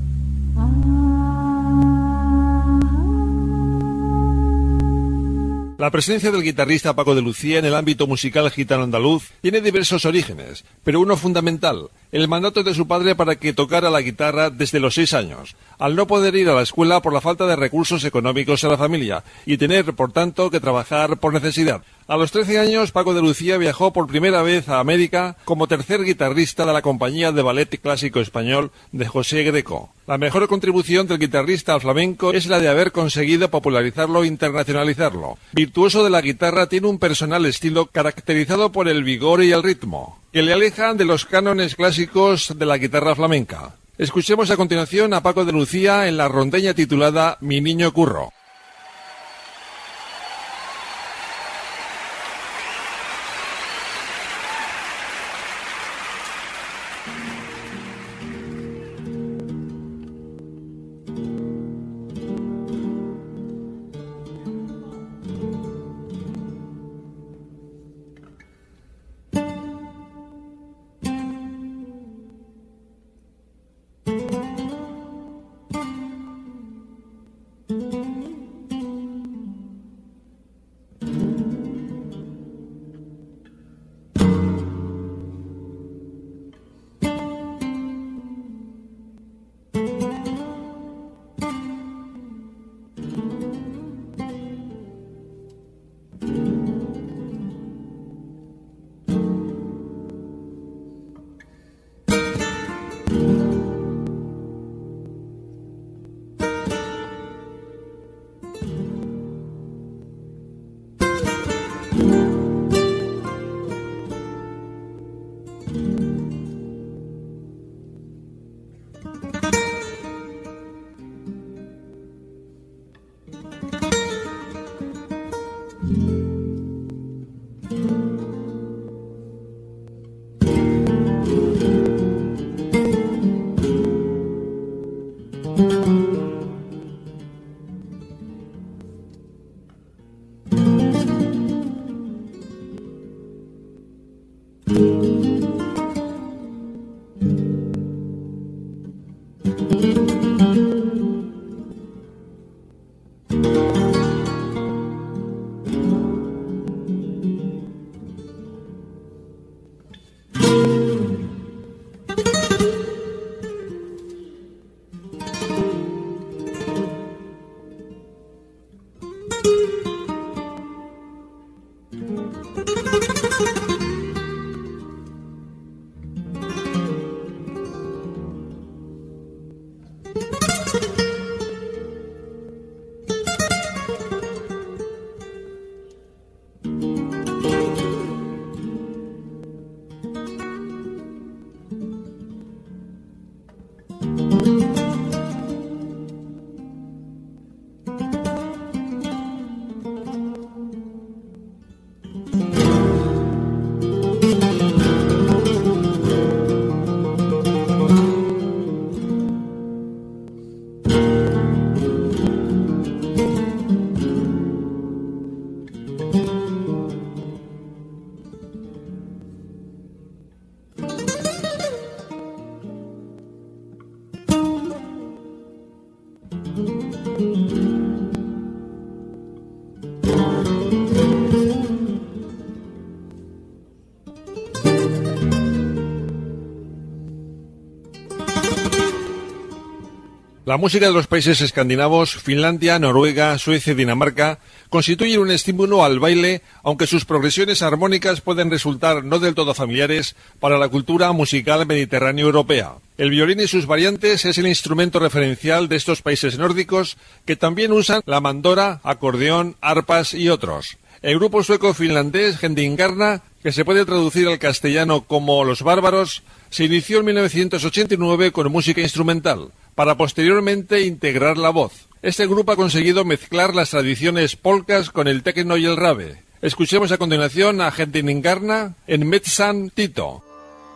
La presencia del guitarrista Paco de Lucía en el ámbito musical gitano andaluz tiene diversos orígenes, pero uno fundamental, el mandato de su padre para que tocara la guitarra desde los 6 años, al no poder ir a la escuela por la falta de recursos económicos en la familia y tener, por tanto, que trabajar por necesidad. A los 13 años, Paco de Lucía viajó por primera vez a América como tercer guitarrista de la compañía de ballet clásico español de José Greco. La mejor contribución del guitarrista al flamenco es la de haber conseguido popularizarlo e internacionalizarlo. Virtuoso de la guitarra, tiene un personal estilo caracterizado por el vigor y el ritmo, que le alejan de los cánones clásicos de la guitarra flamenca. Escuchemos a continuación a Paco de Lucía en la rondeña titulada Mi Niño Curro. La música de los países escandinavos, Finlandia, Noruega, Suecia y Dinamarca, constituyen un estímulo al baile, aunque sus progresiones armónicas pueden resultar no del todo familiares para la cultura musical mediterránea europea. El violín y sus variantes es el instrumento referencial de estos países nórdicos, que también usan la mandora, acordeón, arpas y otros. El grupo sueco-finlandés Gendingarna, que se puede traducir al castellano como Los Bárbaros, se inició en 1989 con música instrumental, para posteriormente integrar la voz. Este grupo ha conseguido mezclar las tradiciones polcas con el tecno y el rave. Escuchemos a continuación a Gendingarna en Metsän Tito.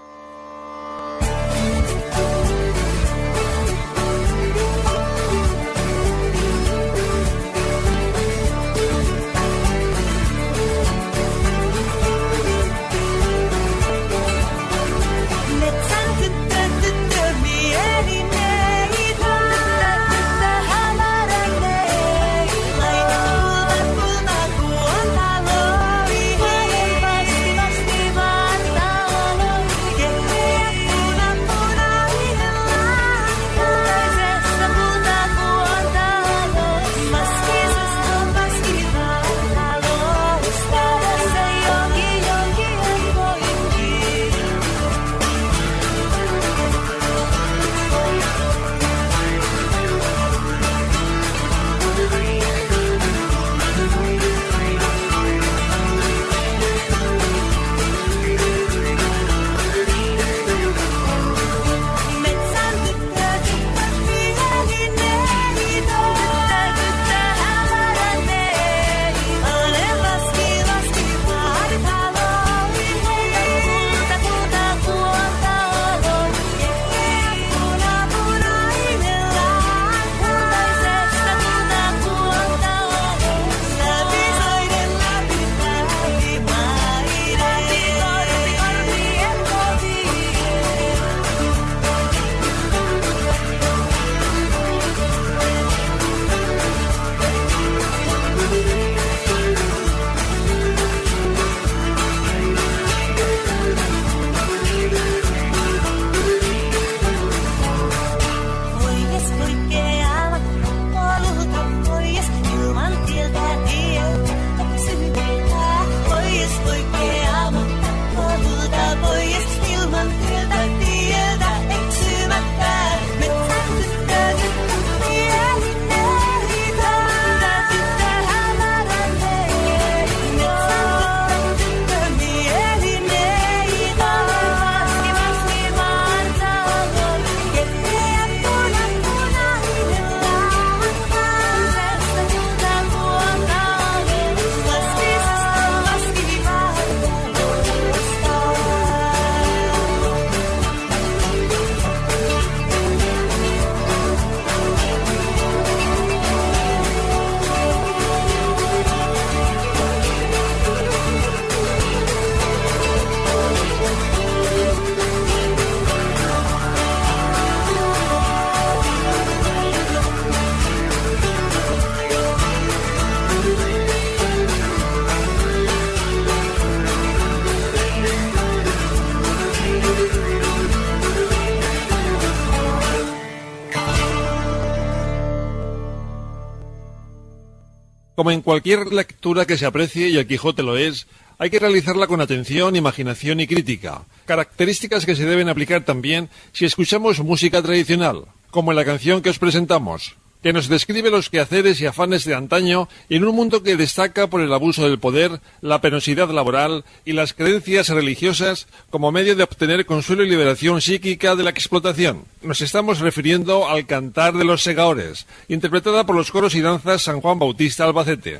Como en cualquier lectura que se aprecie, y el Quijote lo es, hay que realizarla con atención, imaginación y crítica, características que se deben aplicar también si escuchamos música tradicional, como en la canción que os presentamos, que nos describe los quehaceres y afanes de antaño en un mundo que destaca por el abuso del poder, la penosidad laboral y las creencias religiosas como medio de obtener consuelo y liberación psíquica de la explotación. Nos estamos refiriendo al Cantar de los Segadores, interpretada por los coros y danzas San Juan Bautista Albacete.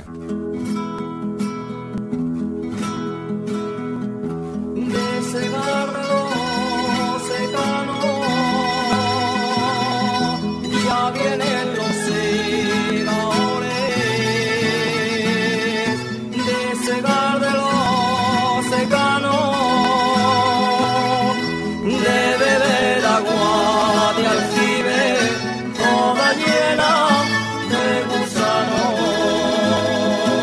Ya vienen los segadores, de segar de los secanos, de beber agua de aljibe, toda llena de gusanos.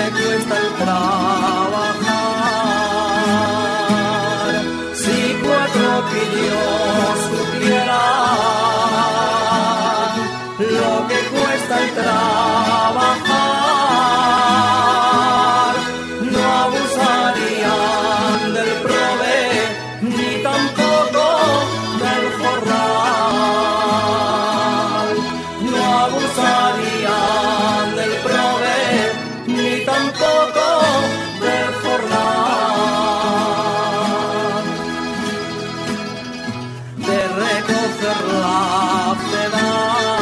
cuesta el trabajar. Si 4 pillos supieran lo que cuesta el trabajar, no abusarían del prove ni tampoco del jornal. No abusarían del prove ni tampoco del jornal. De recoger la cena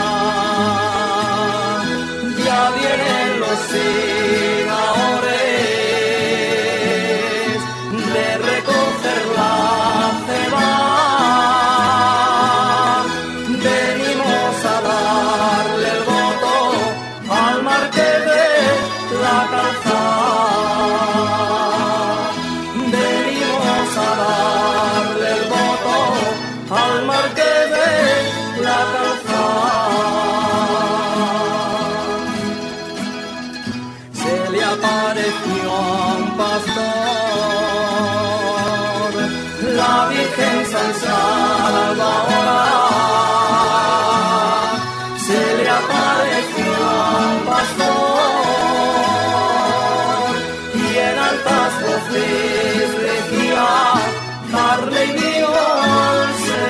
ya vienen los segadores. De recoger la cena venimos a darle el voto al marqués de la Calzada. Venimos a darle el voto al marqués de la Calzada. Se le apareció a un pastor la Virgen San Salvador. Se le apareció a un pastor y en altas voces decía: carne y vino al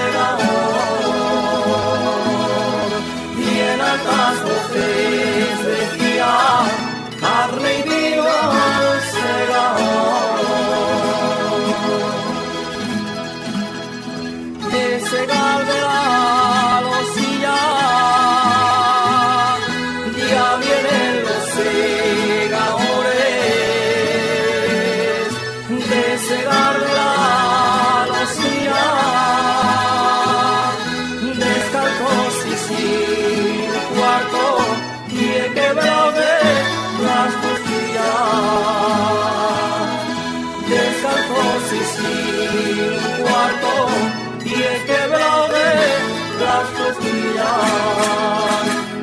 segador. Y en altas voces decía: carne y vino al segador. De segar de la losilla ya vienen los segadores. De segar de la losilla, descalzos y sin cuarto, y he quebrado de las costillas. Descalzos y sin cuarto, y he quebrado de las costillas.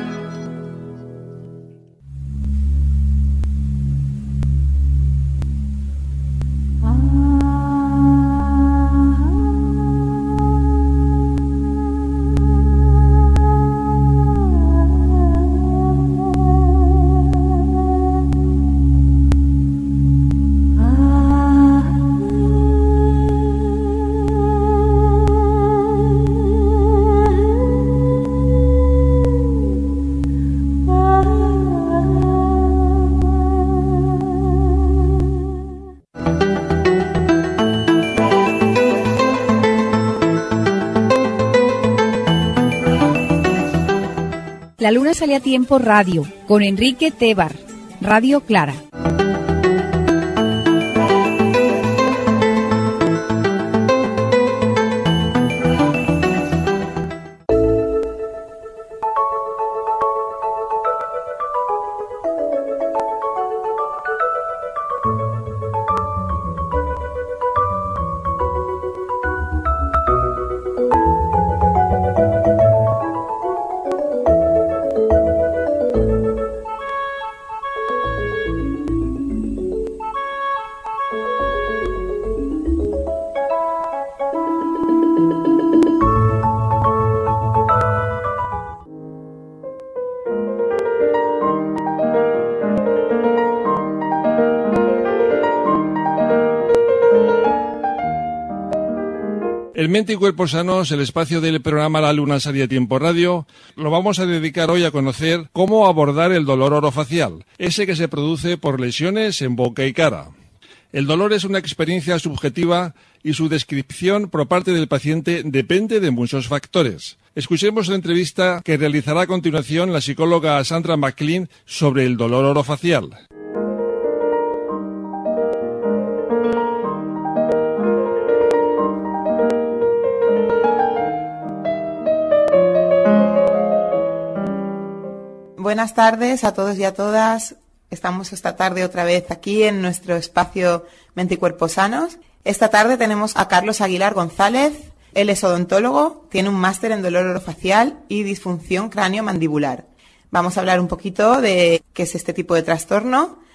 La luna sale a tiempo radio, con Enrique Tebar, Radio Clara. El Mente y Cuerpo Sanos, el espacio del programa La Luna Sale a Tiempo Radio, lo vamos a dedicar hoy a conocer cómo abordar el dolor orofacial, ese que se produce por lesiones en boca y cara. El dolor es una experiencia subjetiva y su descripción por parte del paciente depende de muchos factores. Escuchemos la entrevista que realizará a continuación la psicóloga Sandra McLean sobre el dolor orofacial. Buenas tardes a todos y a todas. Estamos esta tarde otra vez aquí en nuestro espacio Mente y Cuerpo Sanos. Esta tarde tenemos a Carlos Aguilar González. Él es odontólogo, tiene un máster en dolor orofacial y disfunción cráneo-mandibular. Vamos a hablar un poquito de qué es este tipo de trastorno,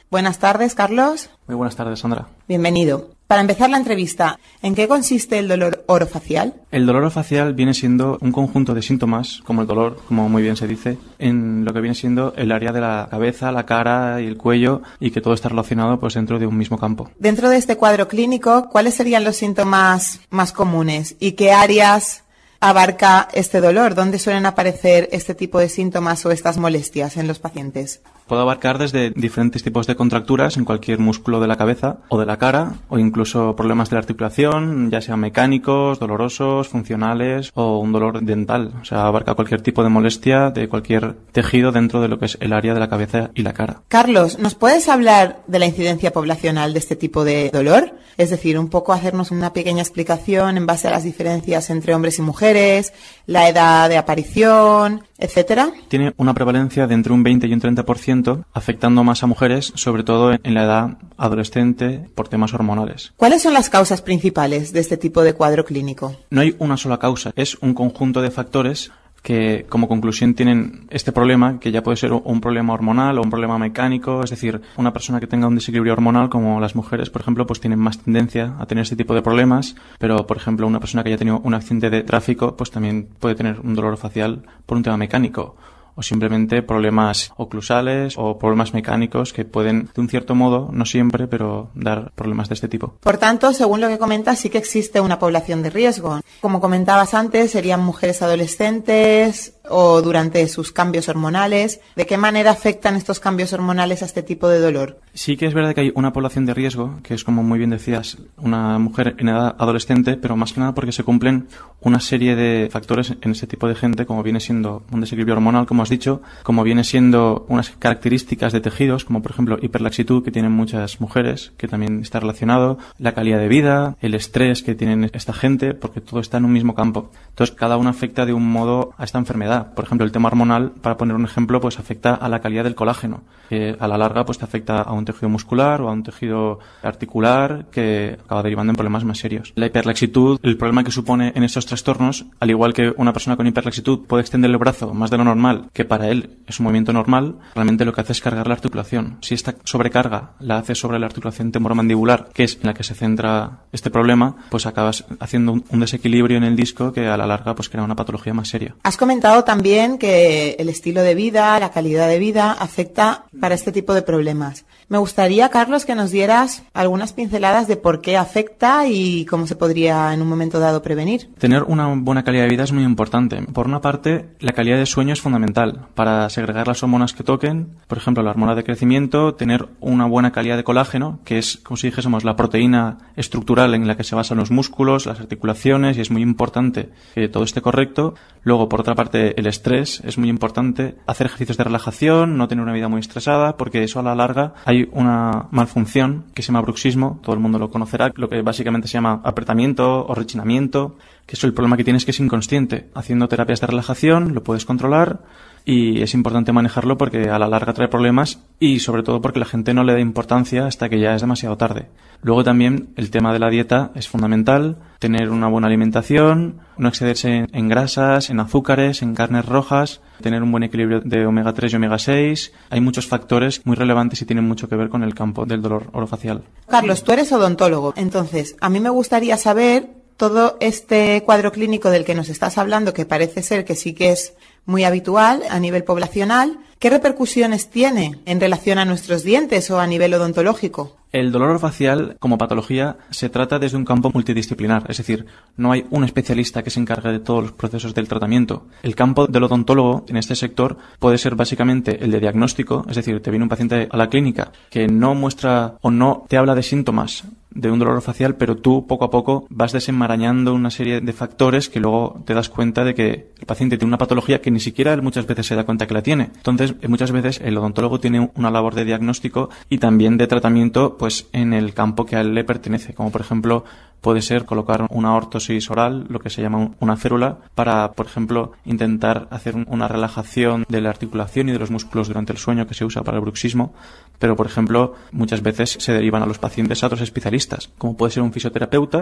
Buenas tardes, Carlos. Muy buenas tardes, Sandra. Bienvenido. Para empezar la entrevista, ¿en qué consiste el dolor orofacial? El dolor orofacial viene siendo un conjunto de síntomas, como el dolor, como muy bien se dice, en lo que viene siendo el área de la cabeza, la cara y el cuello, y que todo está relacionado pues dentro de un mismo campo. Dentro de este cuadro clínico, ¿cuáles serían los síntomas más comunes y qué áreas abarca este dolor? ¿Dónde suelen aparecer este tipo de síntomas o estas molestias en los pacientes? Puede abarcar desde diferentes tipos de contracturas en cualquier músculo de la cabeza o de la cara, o incluso problemas de la articulación, ya sean mecánicos, dolorosos, funcionales o un dolor dental. O sea, abarca cualquier tipo de molestia de cualquier tejido dentro de lo que es el área de la cabeza y la cara. Carlos, ¿nos puedes hablar de la incidencia poblacional de este tipo de dolor? Es decir, un poco hacernos una pequeña explicación en base a las diferencias entre hombres y mujeres, la edad de aparición, etcétera. Tiene una prevalencia de entre un 20 y un 30%, afectando más a mujeres, sobre todo en la edad adolescente, por temas hormonales. ¿Cuáles son las causas principales de este tipo de cuadro clínico? No hay una sola causa, es un conjunto de factores que como conclusión tienen este problema, que ya puede ser un problema hormonal o un problema mecánico. Es decir, una persona que tenga un desequilibrio hormonal, como las mujeres, por ejemplo, pues tienen más tendencia a tener este tipo de problemas, pero por ejemplo una persona que haya tenido un accidente de tráfico pues también puede tener un dolor facial por un tema mecánico, o simplemente problemas oclusales o problemas mecánicos que pueden, de un cierto modo, no siempre, pero dar problemas de este tipo. Por tanto, según lo que comentas, sí que existe una población de riesgo. Como comentabas antes, serían mujeres adolescentes o durante sus cambios hormonales. ¿De qué manera afectan estos cambios hormonales a este tipo de dolor? Sí que es verdad que hay una población de riesgo, que es, como muy bien decías, una mujer en edad adolescente, pero más que nada porque se cumplen una serie de factores en ese tipo de gente, como viene siendo un desequilibrio hormonal, como has dicho, como viene siendo unas características de tejidos, como por ejemplo hiperlaxitud, que tienen muchas mujeres, que también está relacionado, la calidad de vida, el estrés que tienen esta gente, porque todo está en un mismo campo. Entonces, cada uno afecta de un modo a esta enfermedad. Por ejemplo, el tema hormonal, para poner un ejemplo, pues afecta a la calidad del colágeno, que a la larga pues te afecta a un tejido muscular o a un tejido articular, que acaba derivando en problemas más serios. La hiperlaxitud, el problema que supone en estos trastornos, al igual que una persona con hiperlaxitud puede extender el brazo más de lo normal, que para él es un movimiento normal, realmente lo que hace es cargar la articulación. Si esta sobrecarga la hace sobre la articulación temporomandibular, que es en la que se centra este problema, pues acabas haciendo un desequilibrio en el disco que a la larga pues crea una patología más seria. Has comentado también que el estilo de vida, la calidad de vida afecta para este tipo de problemas. Me gustaría, Carlos, que nos dieras algunas pinceladas de por qué afecta y cómo se podría en un momento dado prevenir. Tener una buena calidad de vida es muy importante. Por una parte, la calidad de sueño es fundamental para segregar las hormonas que toquen, por ejemplo, la hormona de crecimiento, tener una buena calidad de colágeno, que es, como si dijésemos, la proteína estructural en la que se basan los músculos, las articulaciones, y es muy importante que todo esté correcto. Luego, por otra parte, el estrés es muy importante. Hacer ejercicios de relajación, no tener una vida muy estresada, porque eso a la larga hay una malfunción que se llama bruxismo, todo el mundo lo conocerá, lo que básicamente se llama apretamiento o rechinamiento, que es el problema que tienes, que es inconsciente. Haciendo terapias de relajación lo puedes controlar y es importante manejarlo porque a la larga trae problemas y sobre todo porque la gente no le da importancia hasta que ya es demasiado tarde. Luego también el tema de la dieta es fundamental, tener una buena alimentación, no excederse en grasas, en azúcares, en carnes rojas, tener un buen equilibrio de omega 3 y omega 6. Hay muchos factores muy relevantes y tienen mucho que ver con el campo del dolor orofacial. Carlos, tú eres odontólogo, entonces a mí me gustaría saber todo este cuadro clínico del que nos estás hablando, que parece ser que sí que es muy habitual a nivel poblacional. ¿Qué repercusiones tiene en relación a nuestros dientes o a nivel odontológico? El dolor orofacial, como patología, se trata desde un campo multidisciplinar, es decir, no hay un especialista que se encargue de todos los procesos del tratamiento. El campo del odontólogo en este sector puede ser básicamente el de diagnóstico, es decir, te viene un paciente a la clínica que no muestra o no te habla de síntomas de un dolor orofacial, pero tú poco a poco vas desenmarañando una serie de factores que luego te das cuenta de que el paciente tiene una patología que ni siquiera él muchas veces se da cuenta que la tiene. Entonces, muchas veces el odontólogo tiene una labor de diagnóstico y también de tratamiento pues en el campo que a él le pertenece, como por ejemplo puede ser colocar una órtosis oral, lo que se llama una férula, para, por ejemplo, intentar hacer una relajación de la articulación y de los músculos durante el sueño, que se usa para el bruxismo. Pero, por ejemplo, muchas veces se derivan a los pacientes a otros especialistas, como puede ser un fisioterapeuta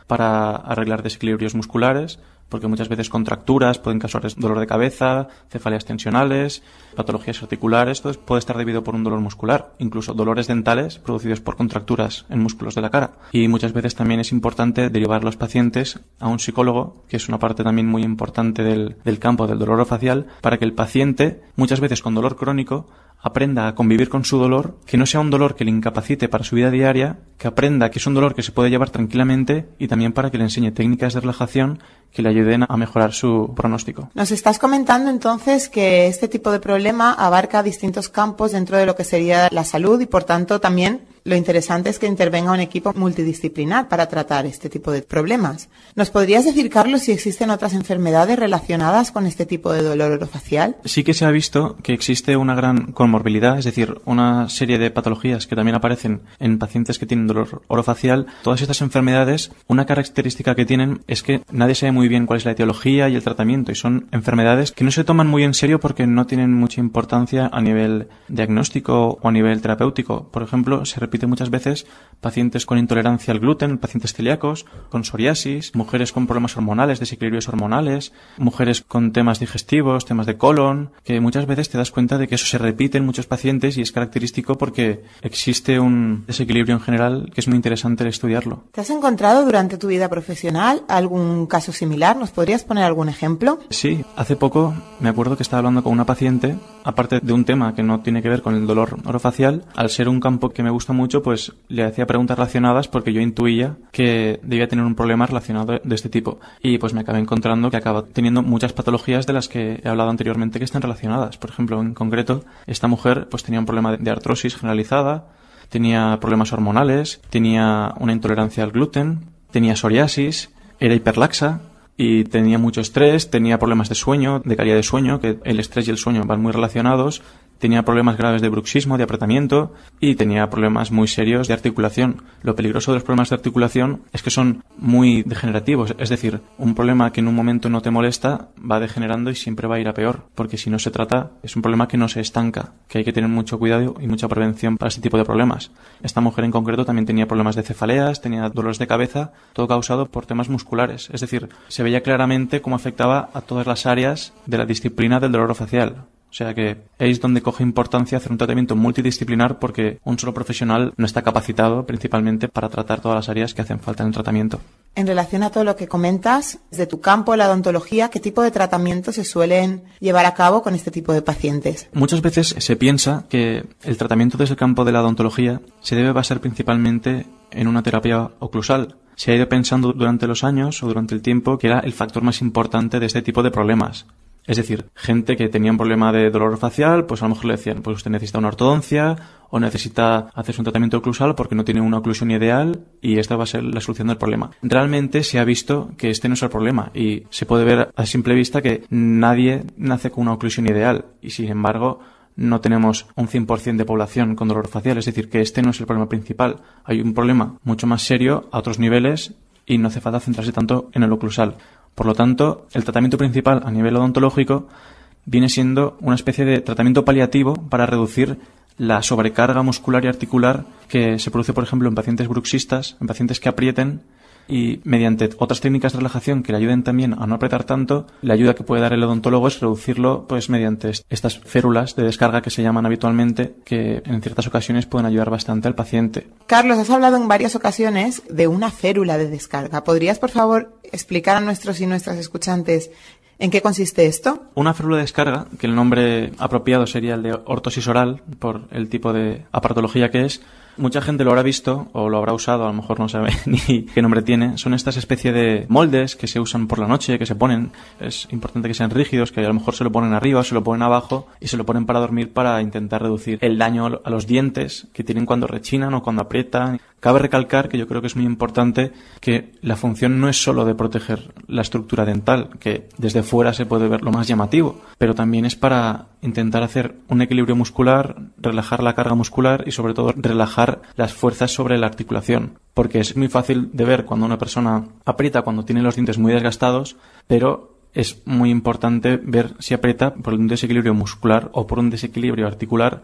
para arreglar desequilibrios musculares, porque muchas veces contracturas pueden causar dolor de cabeza, cefaleas tensionales, patologías articulares. Todo puede estar debido por un dolor muscular, incluso dolores dentales producidos por contracturas en músculos de la cara. Y muchas veces también es importante derivar a los pacientes a un psicólogo, que es una parte también muy importante del campo del dolor orofacial, para que el paciente, muchas veces con dolor crónico, aprenda a convivir con su dolor, que no sea un dolor que le incapacite para su vida diaria, que aprenda que es un dolor que se puede llevar tranquilamente, y también para que le enseñe técnicas de relajación que le ayuden a mejorar su pronóstico. Nos estás comentando entonces que este tipo de problema abarca distintos campos dentro de lo que sería la salud y por tanto también lo interesante es que intervenga un equipo multidisciplinar para tratar este tipo de problemas. ¿Nos podrías decir, Carlos, si existen otras enfermedades relacionadas con este tipo de dolor orofacial? Sí que se ha visto que existe una gran comorbilidad, es decir, una serie de patologías que también aparecen en pacientes que tienen dolor orofacial. Todas estas enfermedades, una característica que tienen es que nadie sabe muy bien cuál es la etiología y el tratamiento, y son enfermedades que no se toman muy en serio porque no tienen mucha importancia a nivel diagnóstico o a nivel terapéutico. Por ejemplo, se repite muchas veces pacientes con intolerancia al gluten, pacientes celíacos, con psoriasis, mujeres con problemas hormonales, desequilibrios hormonales, mujeres con temas digestivos, temas de colon, que muchas veces te das cuenta de que eso se repite en muchos pacientes y es característico porque existe un desequilibrio en general que es muy interesante estudiarlo. ¿Te has encontrado durante tu vida profesional algún caso similar? ¿Nos podrías poner algún ejemplo? Sí, hace poco me acuerdo que estaba hablando con una paciente, aparte de un tema que no tiene que ver con el dolor orofacial, al ser un campo que me gusta mucho, pues le hacía preguntas relacionadas porque yo intuía que debía tener un problema relacionado de este tipo. Y pues me acabé encontrando que acaba teniendo muchas patologías de las que he hablado anteriormente que están relacionadas. Por ejemplo, en concreto, esta mujer pues tenía un problema de artrosis generalizada, tenía problemas hormonales, tenía una intolerancia al gluten, tenía psoriasis, era hiperlaxa y tenía mucho estrés, tenía problemas de sueño, de calidad de sueño, que el estrés y el sueño van muy relacionados, tenía problemas graves de bruxismo, de apretamiento y tenía problemas muy serios de articulación. Lo peligroso de los problemas de articulación es que son muy degenerativos, es decir, un problema que en un momento no te molesta va degenerando y siempre va a ir a peor, porque si no se trata es un problema que no se estanca, que hay que tener mucho cuidado y mucha prevención para este tipo de problemas. Esta mujer en concreto también tenía problemas de cefaleas, tenía dolores de cabeza, todo causado por temas musculares, es decir, se veía claramente cómo afectaba a todas las áreas de la disciplina del dolor orofacial. O sea que es donde coge importancia hacer un tratamiento multidisciplinar porque un solo profesional no está capacitado principalmente para tratar todas las áreas que hacen falta en el tratamiento. En relación a todo lo que comentas, desde tu campo, la odontología, ¿qué tipo de tratamientos se suelen llevar a cabo con este tipo de pacientes? Muchas veces se piensa que el tratamiento desde el campo de la odontología se debe basar principalmente en una terapia oclusal. Se ha ido pensando durante los años o durante el tiempo que era el factor más importante de este tipo de problemas. Es decir, gente que tenía un problema de dolor facial, pues a lo mejor le decían, pues usted necesita una ortodoncia o necesita hacerse un tratamiento oclusal porque no tiene una oclusión ideal y esta va a ser la solución del problema. Realmente se ha visto que este no es el problema y se puede ver a simple vista que nadie nace con una oclusión ideal y sin embargo no tenemos un 100% de población con dolor facial, es decir, que este no es el problema principal. Hay un problema mucho más serio a otros niveles y no hace falta centrarse tanto en el oclusal. Por lo tanto, el tratamiento principal a nivel odontológico viene siendo una especie de tratamiento paliativo para reducir la sobrecarga muscular y articular que se produce, por ejemplo, en pacientes bruxistas, en pacientes que aprieten, y mediante otras técnicas de relajación que le ayuden también a no apretar tanto, la ayuda que puede dar el odontólogo es reducirlo pues mediante estas férulas de descarga que se llaman habitualmente, que en ciertas ocasiones pueden ayudar bastante al paciente. Carlos, has hablado en varias ocasiones de una férula de descarga. ¿Podrías, por favor, explicar a nuestros y nuestras escuchantes en qué consiste esto? Una férula de descarga, que el nombre apropiado sería el de ortosis oral, por el tipo de aparatología que es. Mucha gente lo habrá visto o lo habrá usado, a lo mejor no sabe ni qué nombre tiene. Son estas especie de moldes que se usan por la noche, que se ponen. Es importante que sean rígidos, que a lo mejor se lo ponen arriba, se lo ponen abajo y se lo ponen para dormir para intentar reducir el daño a los dientes que tienen cuando rechinan o cuando aprietan. Cabe recalcar que yo creo que es muy importante que la función no es solo de proteger la estructura dental, que desde fuera se puede ver lo más llamativo, pero también es para intentar hacer un equilibrio muscular, relajar la carga muscular y sobre todo relajar las fuerzas sobre la articulación, porque es muy fácil de ver cuando una persona aprieta cuando tiene los dientes muy desgastados, pero es muy importante ver si aprieta por un desequilibrio muscular o por un desequilibrio articular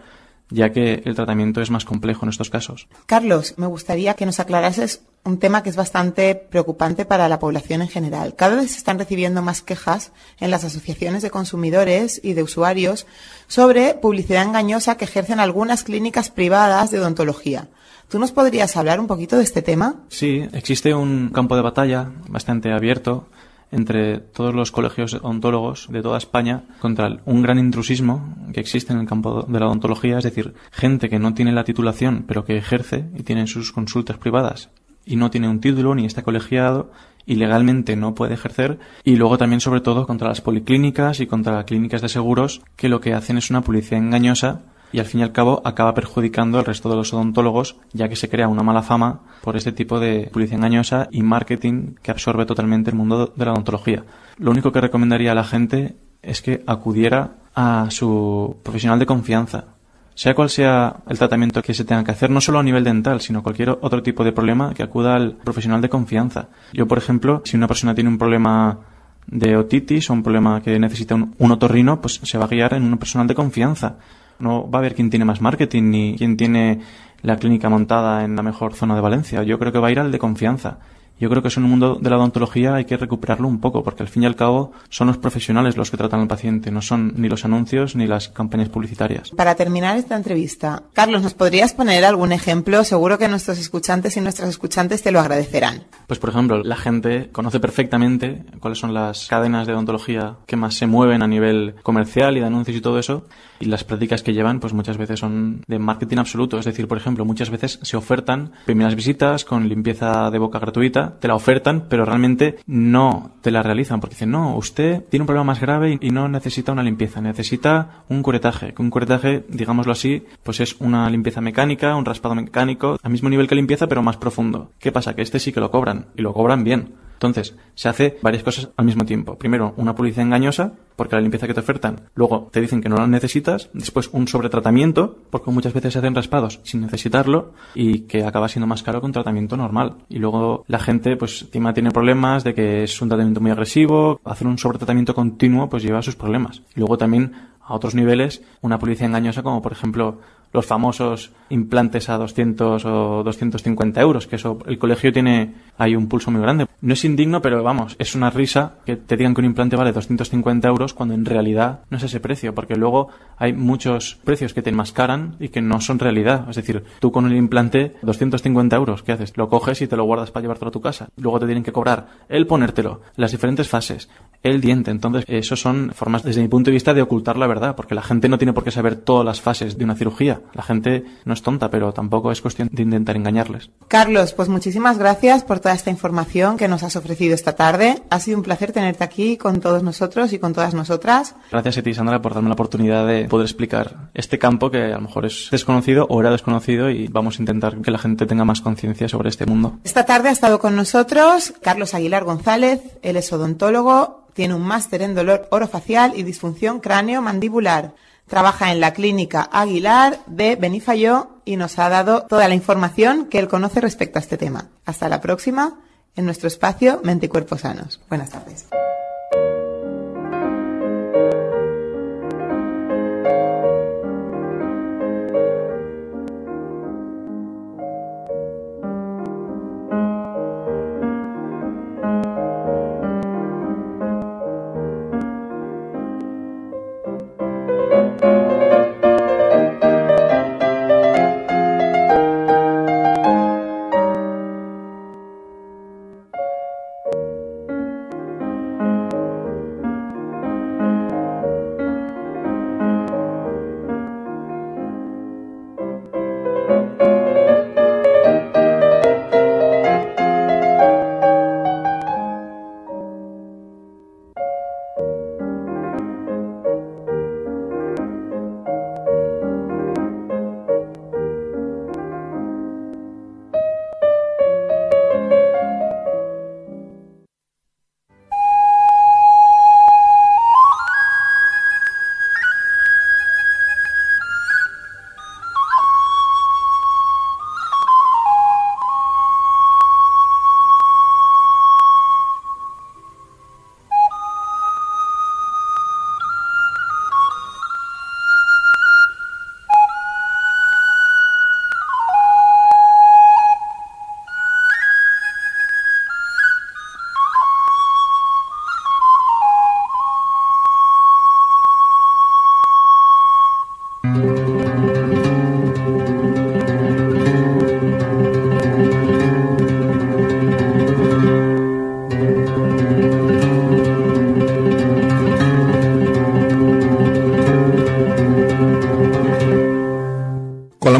ya que el tratamiento es más complejo en estos casos. Carlos, me gustaría que nos aclarases un tema que es bastante preocupante para la población en general. Cada vez se están recibiendo más quejas en las asociaciones de consumidores y de usuarios sobre publicidad engañosa que ejercen algunas clínicas privadas de odontología. ¿Tú nos podrías hablar un poquito de este tema? Sí, existe un campo de batalla bastante abierto entre todos los colegios odontólogos de toda España contra un gran intrusismo que existe en el campo de la odontología, es decir, gente que no tiene la titulación pero que ejerce y tiene sus consultas privadas y no tiene un título ni está colegiado y legalmente no puede ejercer, y luego también sobre todo contra las policlínicas y contra clínicas de seguros que lo que hacen es una publicidad engañosa y al fin y al cabo acaba perjudicando al resto de los odontólogos, ya que se crea una mala fama por este tipo de publicidad engañosa y marketing que absorbe totalmente el mundo de la odontología. Lo único que recomendaría a la gente es que acudiera a su profesional de confianza, sea cual sea el tratamiento que se tenga que hacer, no solo a nivel dental, sino cualquier otro tipo de problema, que acuda al profesional de confianza. Yo, por ejemplo, si una persona tiene un problema de otitis o un problema que necesita un otorrino, pues se va a guiar en un personal de confianza. No va a haber quién tiene más marketing ni quién tiene la clínica montada en la mejor zona de Valencia. Yo creo que va a ir al de confianza. Yo creo que eso en el mundo de la odontología hay que recuperarlo un poco, porque al fin y al cabo son los profesionales los que tratan al paciente, no son ni los anuncios ni las campañas publicitarias. Para terminar esta entrevista, Carlos, ¿nos podrías poner algún ejemplo? Seguro que nuestros escuchantes y nuestras escuchantes te lo agradecerán. Pues por ejemplo, la gente conoce perfectamente cuáles son las cadenas de odontología que más se mueven a nivel comercial y de anuncios y todo eso, y las prácticas que llevan pues muchas veces son de marketing absoluto. Es decir, por ejemplo, muchas veces se ofertan primeras visitas con limpieza de boca gratuita, te la ofertan, pero realmente no te la realizan, porque dicen, no, usted tiene un problema más grave y no necesita una limpieza, necesita un curetaje. Un curetaje, digámoslo así, pues es una limpieza mecánica, un raspado mecánico, al mismo nivel que limpieza, pero más profundo. ¿Qué pasa? Que este sí que lo cobran, y lo cobran bien. Entonces, se hace varias cosas al mismo tiempo. Primero, una publicidad engañosa, porque la limpieza que te ofertan, luego te dicen que no la necesitas, después un sobretratamiento, porque muchas veces se hacen raspados sin necesitarlo y que acaba siendo más caro que un tratamiento normal. Y luego la gente, pues, encima tiene problemas de que es un tratamiento muy agresivo, hacer un sobretratamiento continuo, pues lleva sus problemas. Y luego también, a otros niveles, una publicidad engañosa como, por ejemplo, los famosos implantes a 200 o 250 euros, que eso, el colegio tiene ahí un pulso muy grande. No es indigno, pero vamos, es una risa que te digan que un implante vale 250 euros cuando en realidad no es ese precio, porque luego hay muchos precios que te enmascaran y que no son realidad. Es decir, tú con el implante, 250 euros, ¿qué haces? Lo coges y te lo guardas para llevártelo a tu casa. Luego te tienen que cobrar el ponértelo, las diferentes fases, el diente. Entonces, eso son formas, desde mi punto de vista, de ocultar la verdad, porque la gente no tiene por qué saber todas las fases de una cirugía. La gente no es tonta, pero tampoco es cuestión de intentar engañarles. Carlos, pues muchísimas gracias por toda esta información que nos has ofrecido esta tarde. Ha sido un placer tenerte aquí con todos nosotros y con todas nosotras. Gracias a ti, Sandra, por darme la oportunidad de poder explicar este campo que a lo mejor es desconocido o era desconocido, y vamos a intentar que la gente tenga más conciencia sobre este mundo. Esta tarde ha estado con nosotros Carlos Aguilar González. Él es odontólogo, tiene un máster en dolor orofacial y disfunción cráneo-mandibular. Trabaja en la clínica Aguilar de Benifayó y nos ha dado toda la información que él conoce respecto a este tema. Hasta la próxima en nuestro espacio Mente y Cuerpo Sanos. Buenas tardes.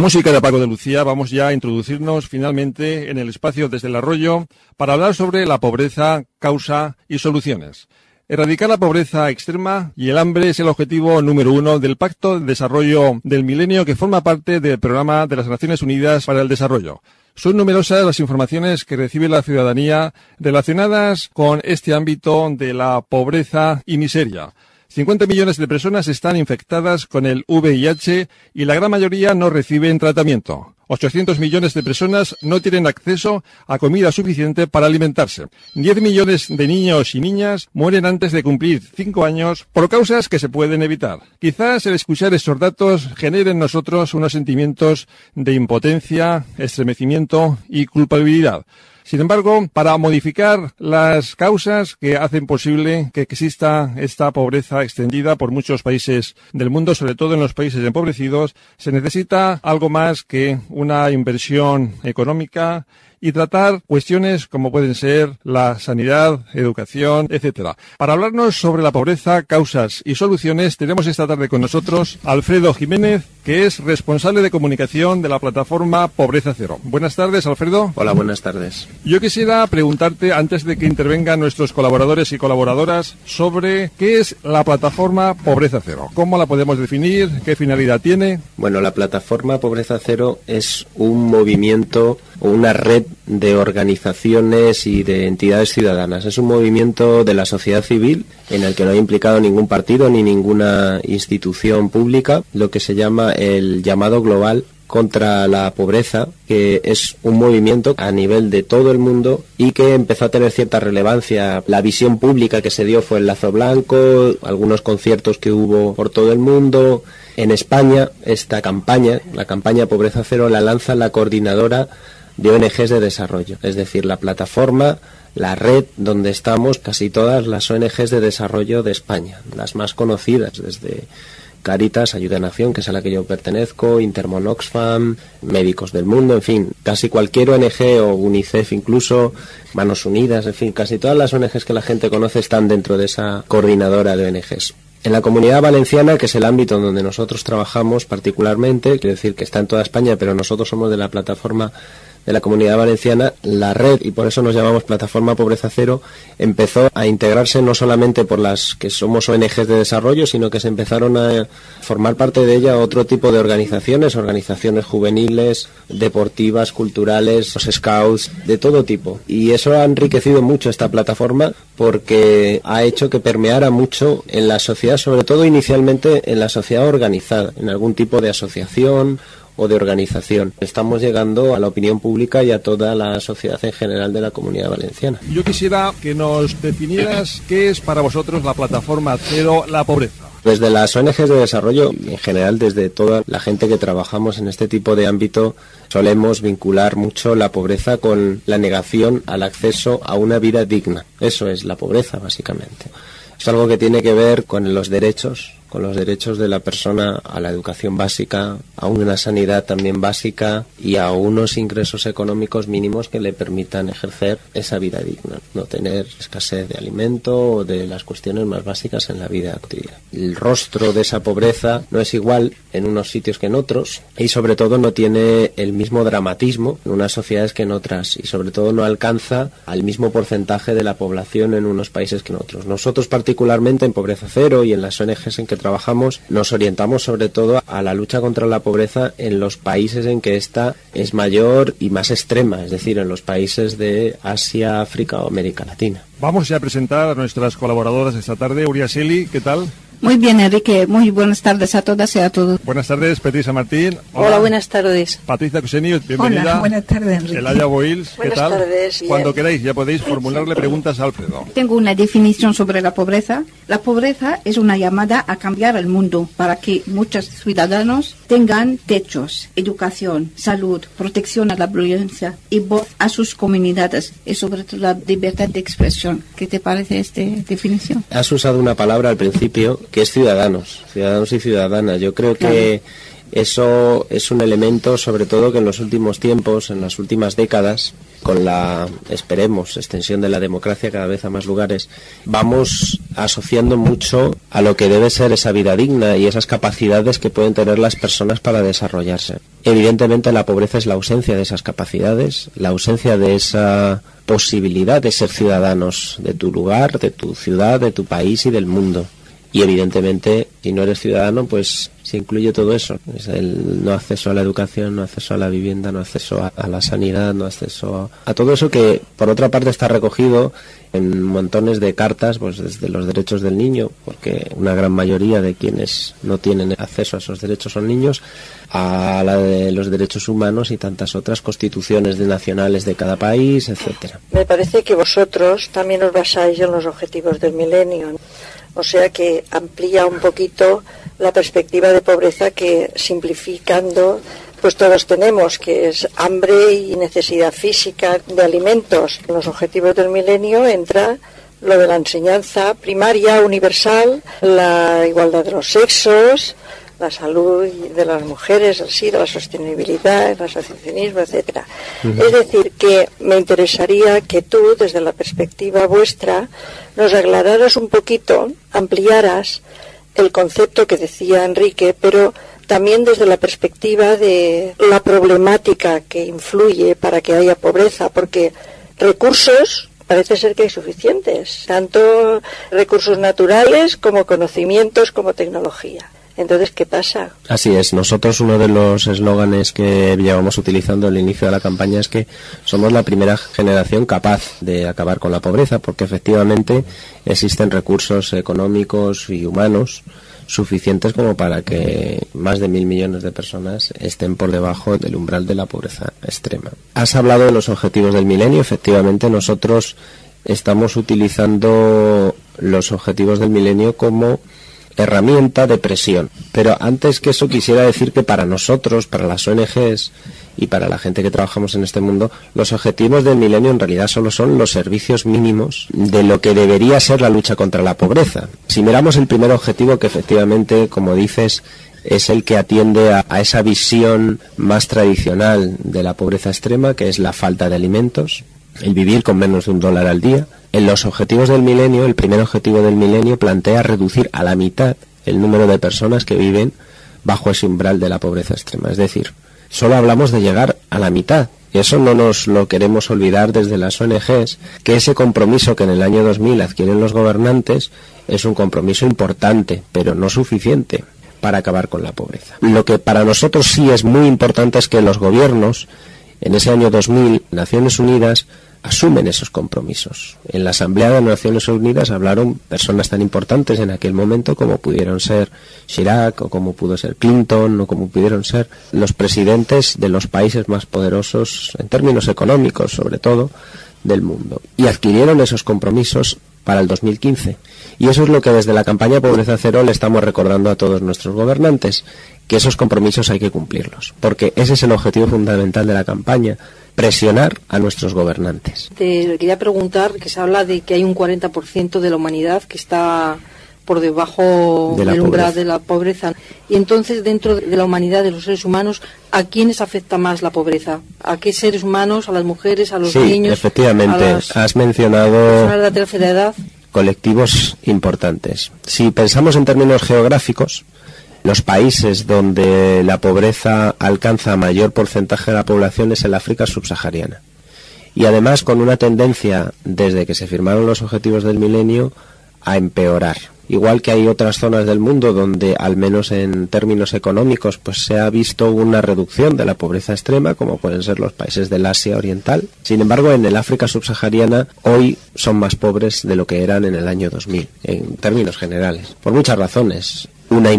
música de Paco de Lucía vamos ya a introducirnos finalmente en el espacio Desde el Arroyo para hablar sobre la pobreza, causa y soluciones. Erradicar la pobreza extrema y el hambre es el objetivo número 1 del Pacto de Desarrollo del Milenio que forma parte del Programa de las Naciones Unidas para el Desarrollo. Son numerosas las informaciones que recibe la ciudadanía relacionadas con este ámbito de la pobreza y miseria. 50 millones de personas están infectadas con el VIH y la gran mayoría no reciben tratamiento. 800 millones de personas no tienen acceso a comida suficiente para alimentarse. 10 millones de niños y niñas mueren antes de cumplir 5 años por causas que se pueden evitar. Quizás el escuchar estos datos genere en nosotros unos sentimientos de impotencia, estremecimiento y culpabilidad. Sin embargo, para modificar las causas que hacen posible que exista esta pobreza extendida por muchos países del mundo, sobre todo en los países empobrecidos, se necesita algo más que una inversión económica y tratar cuestiones como pueden ser la sanidad, educación, etcétera. Para hablarnos sobre la pobreza, causas y soluciones, tenemos esta tarde con nosotros a Alfredo Jiménez, que es responsable de comunicación de la plataforma Pobreza Cero. Buenas tardes, Alfredo. Hola, buenas tardes. Yo quisiera preguntarte, antes de que intervengan nuestros colaboradores y colaboradoras, sobre qué es la plataforma Pobreza Cero. ¿Cómo la podemos definir? ¿Qué finalidad tiene? Bueno, la plataforma Pobreza Cero es un movimiento o una red de organizaciones y de entidades ciudadanas. Es un movimiento de la sociedad civil en el que no ha implicado ningún partido ni ninguna institución pública, lo que se llama el llamado global contra la pobreza, que es un movimiento a nivel de todo el mundo y que empezó a tener cierta relevancia. La visión pública que se dio fue el Lazo Blanco, algunos conciertos que hubo por todo el mundo. En España, esta campaña, la campaña Pobreza Cero, la lanza la coordinadora de ONGs de desarrollo, es decir, la plataforma, la red donde estamos casi todas las ONGs de desarrollo de España, las más conocidas, desde Cáritas, Ayuda a Nación, que es a la que yo pertenezco, Intermon Oxfam, Médicos del Mundo, en fin, casi cualquier ONG o UNICEF incluso, Manos Unidas, en fin, casi todas las ONGs que la gente conoce están dentro de esa coordinadora de ONGs. En la Comunidad Valenciana, que es el ámbito donde nosotros trabajamos particularmente, quiero decir que está en toda España, pero nosotros somos de la plataforma de la Comunidad Valenciana, la red, y por eso nos llamamos Plataforma Pobreza Cero, empezó a integrarse no solamente por las que somos ONGs de desarrollo, sino que se empezaron a formar parte de ella otro tipo de organizaciones juveniles, deportivas, culturales, los scouts, de todo tipo. Y eso ha enriquecido mucho esta plataforma porque ha hecho que permeara mucho en la sociedad, sobre todo inicialmente en la sociedad organizada, en algún tipo de asociación o de organización. Estamos llegando a la opinión pública y a toda la sociedad en general de la Comunidad Valenciana. Yo quisiera que nos definieras qué es para vosotros la plataforma Cero la pobreza. Desde las ONGs de desarrollo, en general desde toda la gente que trabajamos en este tipo de ámbito, solemos vincular mucho la pobreza con la negación al acceso a una vida digna. Eso es la pobreza, básicamente. Es algo que tiene que ver con los derechos de la persona a la educación básica, a una sanidad también básica y a unos ingresos económicos mínimos que le permitan ejercer esa vida digna, no tener escasez de alimento o de las cuestiones más básicas en la vida cotidiana. El rostro de esa pobreza no es igual en unos sitios que en otros y sobre todo no tiene el mismo dramatismo en unas sociedades que en otras y sobre todo no alcanza al mismo porcentaje de la población en unos países que en otros. Nosotros particularmente en Pobreza Cero y en las ONGs en que trabajamos nos orientamos sobre todo a la lucha contra la pobreza en los países en que esta es mayor y más extrema, es decir, en los países de Asia, África o América Latina. Vamos ya a presentar a nuestras colaboradoras esta tarde. Uriaseli, ¿qué tal? Muy bien, Enrique. Muy buenas tardes a todas y a todos. Buenas tardes, Patricia Martín. Hola, buenas tardes. Patricia Cuseni, bienvenida. Hola, buenas tardes, Enrique. Elaya Boils, ¿qué tal? Buenas tardes. Cuando queráis, ya podéis formularle preguntas a Alfredo. Tengo una definición sobre la pobreza. La pobreza es una llamada a cambiar el mundo para que muchos ciudadanos tengan techos, educación, salud, protección a la violencia y voz a sus comunidades y sobre todo la libertad de expresión. ¿Qué te parece esta definición? Has usado una palabra al principio que es ciudadanos y ciudadanas. Yo creo que Eso es un elemento, sobre todo, que en los últimos tiempos, en las últimas décadas, con la, esperemos, extensión de la democracia cada vez a más lugares, vamos asociando mucho a lo que debe ser esa vida digna y esas capacidades que pueden tener las personas para desarrollarse. Evidentemente, la pobreza es la ausencia de esas capacidades, la ausencia de esa posibilidad de ser ciudadanos de tu lugar, de tu ciudad, de tu país y del mundo. Y evidentemente, si no eres ciudadano, pues se incluye todo eso. Es el no acceso a la educación, no acceso a la vivienda, no acceso a la sanidad, no acceso a todo eso que, por otra parte, está recogido en montones de cartas, pues desde los derechos del niño, porque una gran mayoría de quienes no tienen acceso a esos derechos son niños, a la de los derechos humanos y tantas otras constituciones nacionales de cada país, etcétera. Me parece que vosotros también os basáis en los objetivos del milenio. O sea que amplía un poquito la perspectiva de pobreza que, simplificando, pues todos tenemos, que es hambre y necesidad física de alimentos. En los objetivos del milenio entra lo de la enseñanza primaria, universal, la igualdad de los sexos, la salud de las mujeres, así, de la sostenibilidad, el asociacionismo, etcétera. Es decir, que me interesaría que tú, desde la perspectiva vuestra, nos aclararas un poquito, ampliaras el concepto que decía Enrique, pero también desde la perspectiva de la problemática que influye para que haya pobreza, porque recursos parece ser que hay suficientes, tanto recursos naturales como conocimientos como tecnología. Entonces, ¿qué pasa? Así es. Nosotros, uno de los eslóganes que llevamos utilizando al inicio de la campaña es que somos la primera generación capaz de acabar con la pobreza, porque efectivamente existen recursos económicos y humanos suficientes como para que más de 1.000 millones de personas estén por debajo del umbral de la pobreza extrema. Has hablado de los objetivos del milenio. Efectivamente, nosotros estamos utilizando los objetivos del milenio como herramienta de presión. Pero antes que eso quisiera decir que para nosotros, para las ONGs y para la gente que trabajamos en este mundo, los objetivos del milenio en realidad solo son los servicios mínimos de lo que debería ser la lucha contra la pobreza. Si miramos el primer objetivo, que efectivamente, como dices, es el que atiende a esa visión más tradicional de la pobreza extrema, que es la falta de alimentos, el vivir con menos de $1 al día. En los objetivos del milenio, el primer objetivo del milenio plantea reducir a la mitad el número de personas que viven bajo ese umbral de la pobreza extrema. Es decir, solo hablamos de llegar a la mitad. Y eso no nos lo queremos olvidar desde las ONGs, que ese compromiso que en el año 2000 adquieren los gobernantes es un compromiso importante, pero no suficiente para acabar con la pobreza. Lo que para nosotros sí es muy importante es que los gobiernos, en ese año 2000, Naciones Unidas, asumen esos compromisos. En la Asamblea de Naciones Unidas hablaron personas tan importantes en aquel momento como pudieron ser Chirac, o como pudo ser Clinton, o como pudieron ser los presidentes de los países más poderosos, en términos económicos sobre todo, del mundo. Y adquirieron esos compromisos para el 2015. Y eso es lo que desde la campaña Pobreza Cero le estamos recordando a todos nuestros gobernantes, que esos compromisos hay que cumplirlos, porque ese es el objetivo fundamental de la campaña, presionar a nuestros gobernantes. Te quería preguntar, que se habla de que hay un 40% de la humanidad que está por debajo del umbral de la pobreza. Y entonces, dentro de la humanidad, de los seres humanos, ¿a quiénes afecta más la pobreza? ¿A qué seres humanos? ¿A las mujeres? ¿A los niños? Sí, efectivamente. Has mencionado personas de la tercera edad. Colectivos importantes. Si pensamos en términos geográficos, los países donde la pobreza alcanza mayor porcentaje de la población es el África subsahariana. Y además con una tendencia, desde que se firmaron los objetivos del milenio, a empeorar. Igual que hay otras zonas del mundo donde, al menos en términos económicos, pues se ha visto una reducción de la pobreza extrema, como pueden ser los países del Asia Oriental. Sin embargo, en el África subsahariana hoy son más pobres de lo que eran en el año 2000, en términos generales, por muchas razones. Una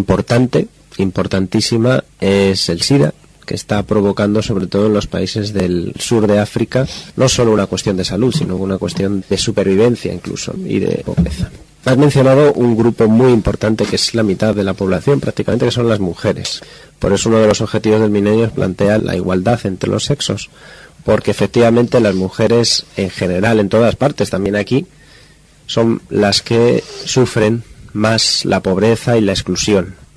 importantísima, es el SIDA, que está provocando, sobre todo en los países del sur de África, no solo una cuestión de salud, sino una cuestión de supervivencia incluso, y de pobreza. Has mencionado un grupo muy importante que es la mitad de la población, prácticamente, que son las mujeres. Por eso uno de los objetivos del milenio plantea la igualdad entre los sexos, porque efectivamente las mujeres en general, en todas partes, también aquí, son las que sufren más la pobreza y la exclusión.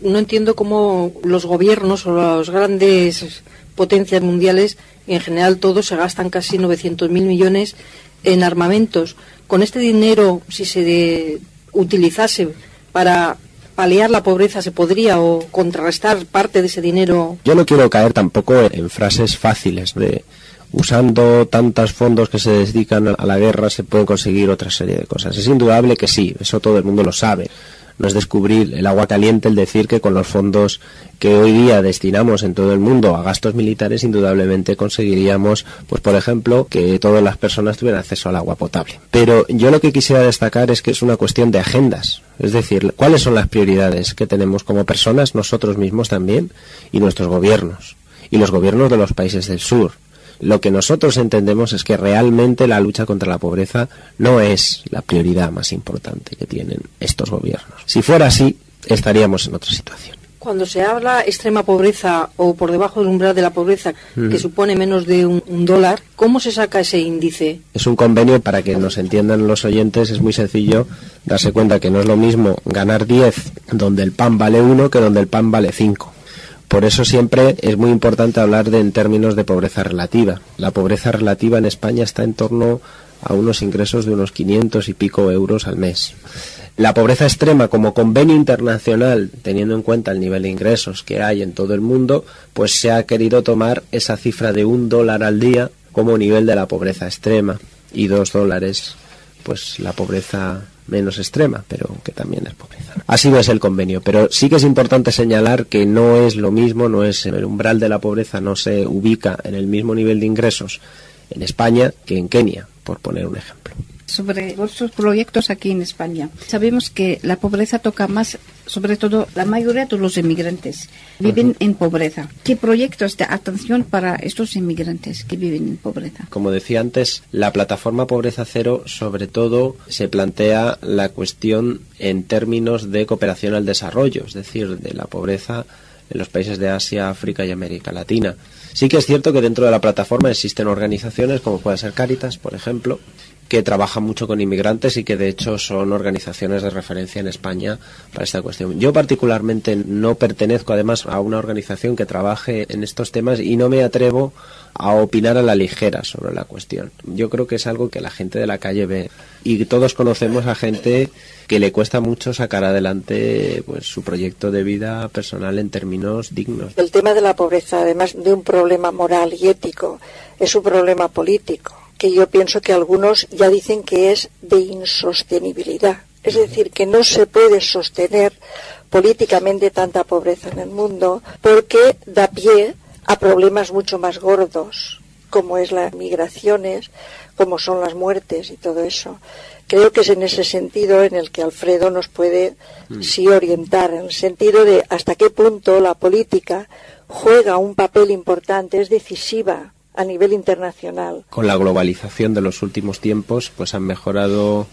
no entiendo cómo los gobiernos o las grandes potencias mundiales, y en general todos, se gastan casi 900.000 millones en armamentos. Con este dinero, si se utilizase para paliar la pobreza, ¿se podría o contrarrestar parte de ese dinero? Yo no quiero caer tampoco en frases fáciles de usando tantos fondos que se dedican a la guerra se pueden conseguir otra serie de cosas. Es indudable que sí, eso todo el mundo lo sabe. No es descubrir el agua caliente el decir que con los fondos que hoy día destinamos en todo el mundo a gastos militares, indudablemente conseguiríamos, pues por ejemplo, que todas las personas tuvieran acceso al agua potable. Pero yo lo que quisiera destacar es que es una cuestión de agendas. Es decir, ¿cuáles son las prioridades que tenemos como personas, nosotros mismos también, y nuestros gobiernos? Y los gobiernos de los países del sur. Lo que nosotros entendemos es que realmente la lucha contra la pobreza no es la prioridad más importante que tienen estos gobiernos. Si fuera así, estaríamos en otra situación. Cuando se habla extrema pobreza o por debajo del umbral de la pobreza, que supone menos de un dólar, ¿cómo se saca ese índice? Es un convenio, para que nos entiendan los oyentes, es muy sencillo darse cuenta que no es lo mismo ganar 10 donde el pan vale 1 que donde el pan vale 5. Por eso siempre es muy importante hablar en términos de pobreza relativa. La pobreza relativa en España está en torno a unos ingresos de unos 500 y pico euros al mes. La pobreza extrema, como convenio internacional, teniendo en cuenta el nivel de ingresos que hay en todo el mundo, pues se ha querido tomar esa cifra de $1 al día como nivel de la pobreza extrema y $2, pues la pobreza menos extrema, pero que también es pobreza. Así no es el convenio, pero sí que es importante señalar que no es lo mismo, no es el umbral de la pobreza, no se ubica en el mismo nivel de ingresos en España que en Kenia, por poner un ejemplo. Sobre vuestros proyectos aquí en España, sabemos que la pobreza toca más, sobre todo la mayoría de los inmigrantes viven en pobreza. ¿Qué proyectos de atención para estos inmigrantes que viven en pobreza? Como decía antes, la plataforma Pobreza Cero sobre todo se plantea la cuestión en términos de cooperación al desarrollo, es decir, de la pobreza en los países de Asia, África y América Latina. Sí que es cierto que dentro de la plataforma existen organizaciones como puede ser Cáritas, por ejemplo, que trabajan mucho con inmigrantes y que de hecho son organizaciones de referencia en España para esta cuestión. Yo particularmente no pertenezco además a una organización que trabaje en estos temas y no me atrevo a opinar a la ligera sobre la cuestión. Yo creo que es algo que la gente de la calle ve y todos conocemos a gente que le cuesta mucho sacar adelante pues su proyecto de vida personal en términos dignos. El tema de la pobreza, además de un problema moral y ético, es un problema político, que yo pienso que algunos ya dicen que es de insostenibilidad. Es decir, que no se puede sostener políticamente tanta pobreza en el mundo porque da pie a problemas mucho más gordos, como es las migraciones, como son las muertes y todo eso. Creo que es en ese sentido en el que Alfredo nos puede sí orientar, en el sentido de hasta qué punto la política juega un papel importante, es decisiva a nivel internacional. Con la globalización de los últimos tiempos, pues han mejorado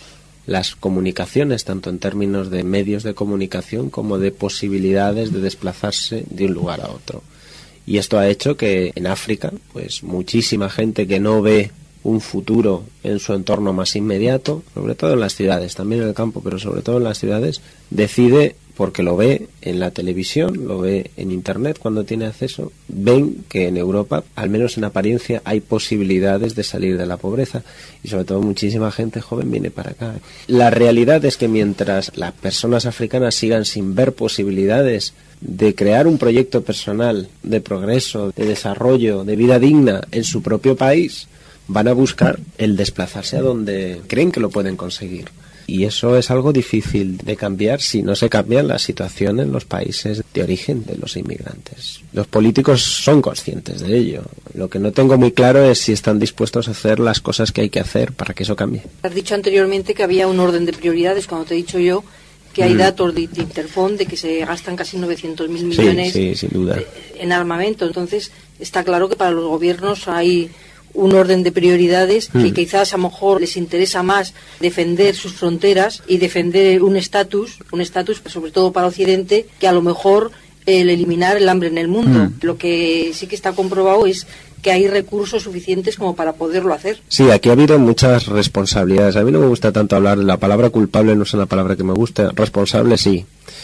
las comunicaciones, tanto en términos de medios de comunicación como de posibilidades de desplazarse de un lugar a otro. Y esto ha hecho que en África, pues muchísima gente que no ve un futuro en su entorno más inmediato, sobre todo en las ciudades, también en el campo, pero sobre todo en las ciudades, decide, porque lo ve en la televisión, lo ve en internet cuando tiene acceso, ven que en Europa, al menos en apariencia, hay posibilidades de salir de la pobreza y sobre todo muchísima gente joven viene para acá. La realidad es que mientras las personas africanas sigan sin ver posibilidades de crear un proyecto personal de progreso, de desarrollo, de vida digna en su propio país, van a buscar el desplazarse a donde creen que lo pueden conseguir. Y eso es algo difícil de cambiar si no se cambia la situación en los países de origen de los inmigrantes. Los políticos son conscientes de ello. Lo que no tengo muy claro es si están dispuestos a hacer las cosas que hay que hacer para que eso cambie. Has dicho anteriormente que había un orden de prioridades, cuando te he dicho yo que hay datos de Interfund de que se gastan casi 900.000 millones sin duda, en armamento. Entonces está claro que para los gobiernos hay un orden de prioridades que quizás a lo mejor les interesa más defender sus fronteras y defender un estatus sobre todo para Occidente, que a lo mejor el eliminar el hambre en el mundo. Lo que sí que está comprobado es que hay recursos suficientes como para poderlo hacer. Sí, aquí ha habido muchas responsabilidades. A mí no me gusta tanto hablar, la palabra culpable no es una palabra que me guste, responsable sí.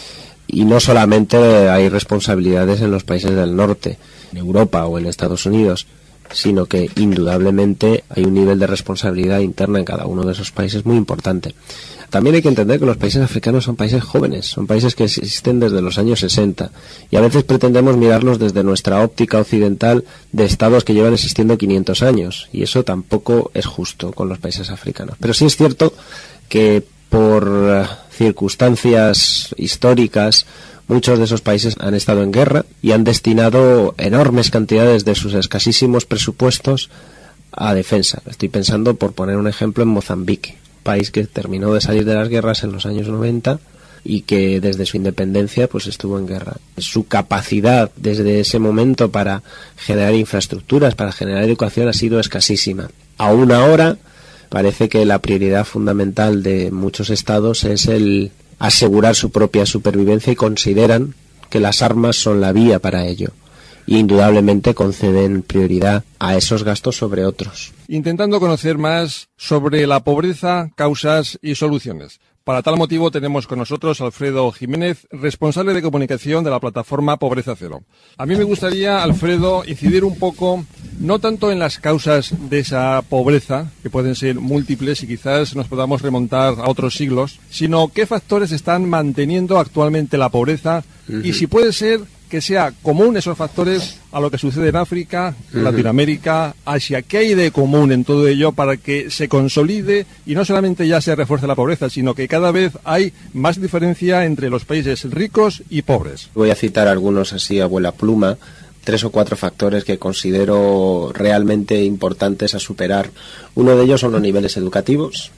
Y no solamente hay responsabilidades en los países del norte, en Europa o en Estados Unidos, sino que indudablemente hay un nivel de responsabilidad interna en cada uno de esos países muy importante. También hay que entender que los países africanos son países jóvenes, son países que existen desde los años 60 y a veces pretendemos mirarlos desde nuestra óptica occidental de estados que llevan existiendo 500 años y eso tampoco es justo con los países africanos. Pero sí es cierto que por circunstancias históricas muchos de esos países han estado en guerra y han destinado enormes cantidades de sus escasísimos presupuestos a defensa. Estoy pensando, por poner un ejemplo, en Mozambique, país que terminó de salir de las guerras en los años 90 y que desde su independencia pues estuvo en guerra. Su capacidad desde ese momento para generar infraestructuras, para generar educación ha sido escasísima. Aún ahora parece que la prioridad fundamental de muchos estados es el asegurar su propia supervivencia y consideran que las armas son la vía para ello. Y indudablemente conceden prioridad a esos gastos sobre otros. Intentando conocer más sobre la pobreza, causas y soluciones. Para tal motivo tenemos con nosotros a Alfredo Jiménez, responsable de comunicación de la plataforma Pobreza Cero. A mí me gustaría, Alfredo, incidir un poco, no tanto en las causas de esa pobreza, que pueden ser múltiples y quizás nos podamos remontar a otros siglos, sino qué factores están manteniendo actualmente la pobreza y si puede ser que sea común esos factores a lo que sucede en África, Latinoamérica, Asia. ¿Qué hay de común en todo ello para que se consolide y no solamente ya se refuerce la pobreza, sino que cada vez hay más diferencia entre los países ricos y pobres? Voy a citar algunos así a vuela pluma, 3 o 4 factores que considero realmente importantes a superar. Uno de ellos son los niveles educativos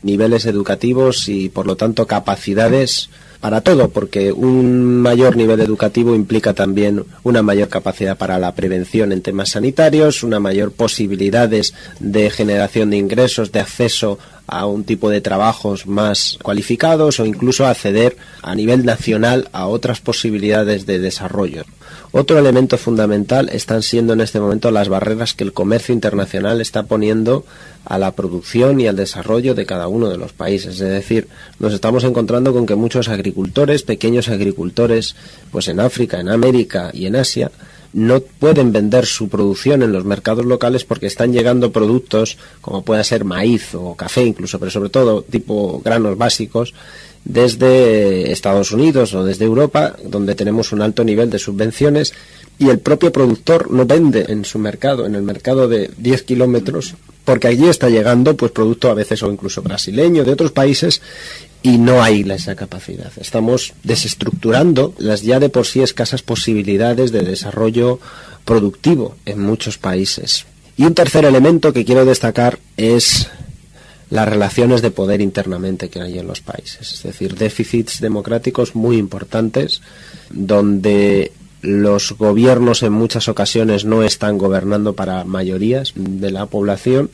y por lo tanto capacidades para todo, porque un mayor nivel educativo implica también una mayor capacidad para la prevención en temas sanitarios, una mayor posibilidades de generación de ingresos, de acceso a un tipo de trabajos más cualificados o incluso acceder a nivel nacional a otras posibilidades de desarrollo. Otro elemento fundamental están siendo en este momento las barreras que el comercio internacional está poniendo a la producción y al desarrollo de cada uno de los países. Es decir, nos estamos encontrando con que muchos agricultores, pequeños agricultores, pues en África, en América y en Asia, no pueden vender su producción en los mercados locales porque están llegando productos como pueda ser maíz o café incluso, pero sobre todo tipo granos básicos, desde Estados Unidos o desde Europa, donde tenemos un alto nivel de subvenciones y el propio productor no vende en su mercado, en el mercado de 10 kilómetros, porque allí está llegando pues producto a veces o incluso brasileño de otros países y no hay esa capacidad. Estamos desestructurando las ya de por sí escasas posibilidades de desarrollo productivo en muchos países. Y un tercer elemento que quiero destacar es las relaciones de poder internamente que hay en los países, es decir, déficits democráticos muy importantes, donde los gobiernos en muchas ocasiones no están gobernando para mayorías de la población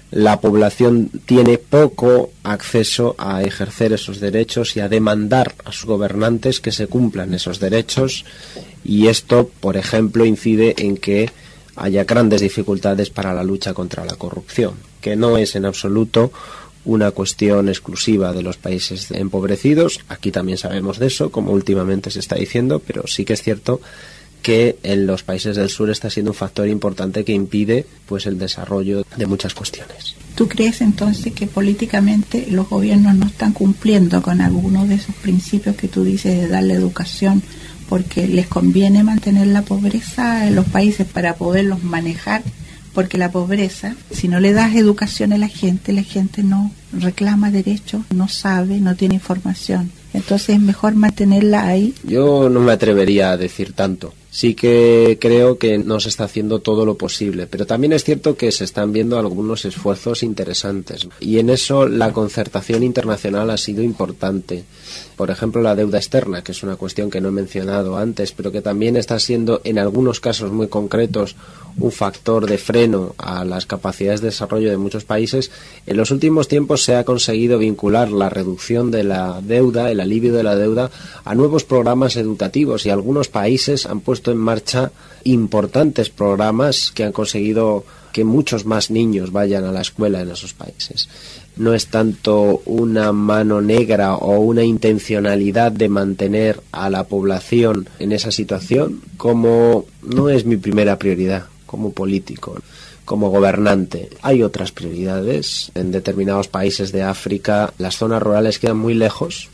tiene poco acceso a ejercer esos derechos y a demandar a sus gobernantes que se cumplan esos derechos, y esto, por ejemplo, incide en que haya grandes dificultades para la lucha contra la corrupción, que no es en absoluto una cuestión exclusiva de los países empobrecidos. Aquí también sabemos de eso, como últimamente se está diciendo, pero sí que es cierto que en los países del sur está siendo un factor importante que impide pues el desarrollo de muchas cuestiones. ¿Tú crees entonces que políticamente los gobiernos no están cumpliendo con algunos de esos principios que tú dices de darle educación porque les conviene mantener la pobreza en los países para poderlos manejar? Porque la pobreza, si no le das educación a la gente no reclama derechos, no sabe, no tiene información. Entonces es mejor mantenerla ahí. Yo no me atrevería a decir tanto. Sí que creo que no se está haciendo todo lo posible, pero también es cierto que se están viendo algunos esfuerzos interesantes y en eso la concertación internacional ha sido importante. Por ejemplo, la deuda externa, que es una cuestión que no he mencionado antes, pero que también está siendo en algunos casos muy concretos un factor de freno a las capacidades de desarrollo de muchos países. En los últimos tiempos se ha conseguido vincular la reducción de la deuda, el alivio de la deuda, a nuevos programas educativos, y algunos países han puesto en marcha importantes programas que han conseguido que muchos más niños vayan a la escuela en esos países. No es tanto una mano negra o una intencionalidad de mantener a la población en esa situación, como no es mi primera prioridad como político, como gobernante. Hay otras prioridades. En determinados países de África las zonas rurales quedan muy lejos.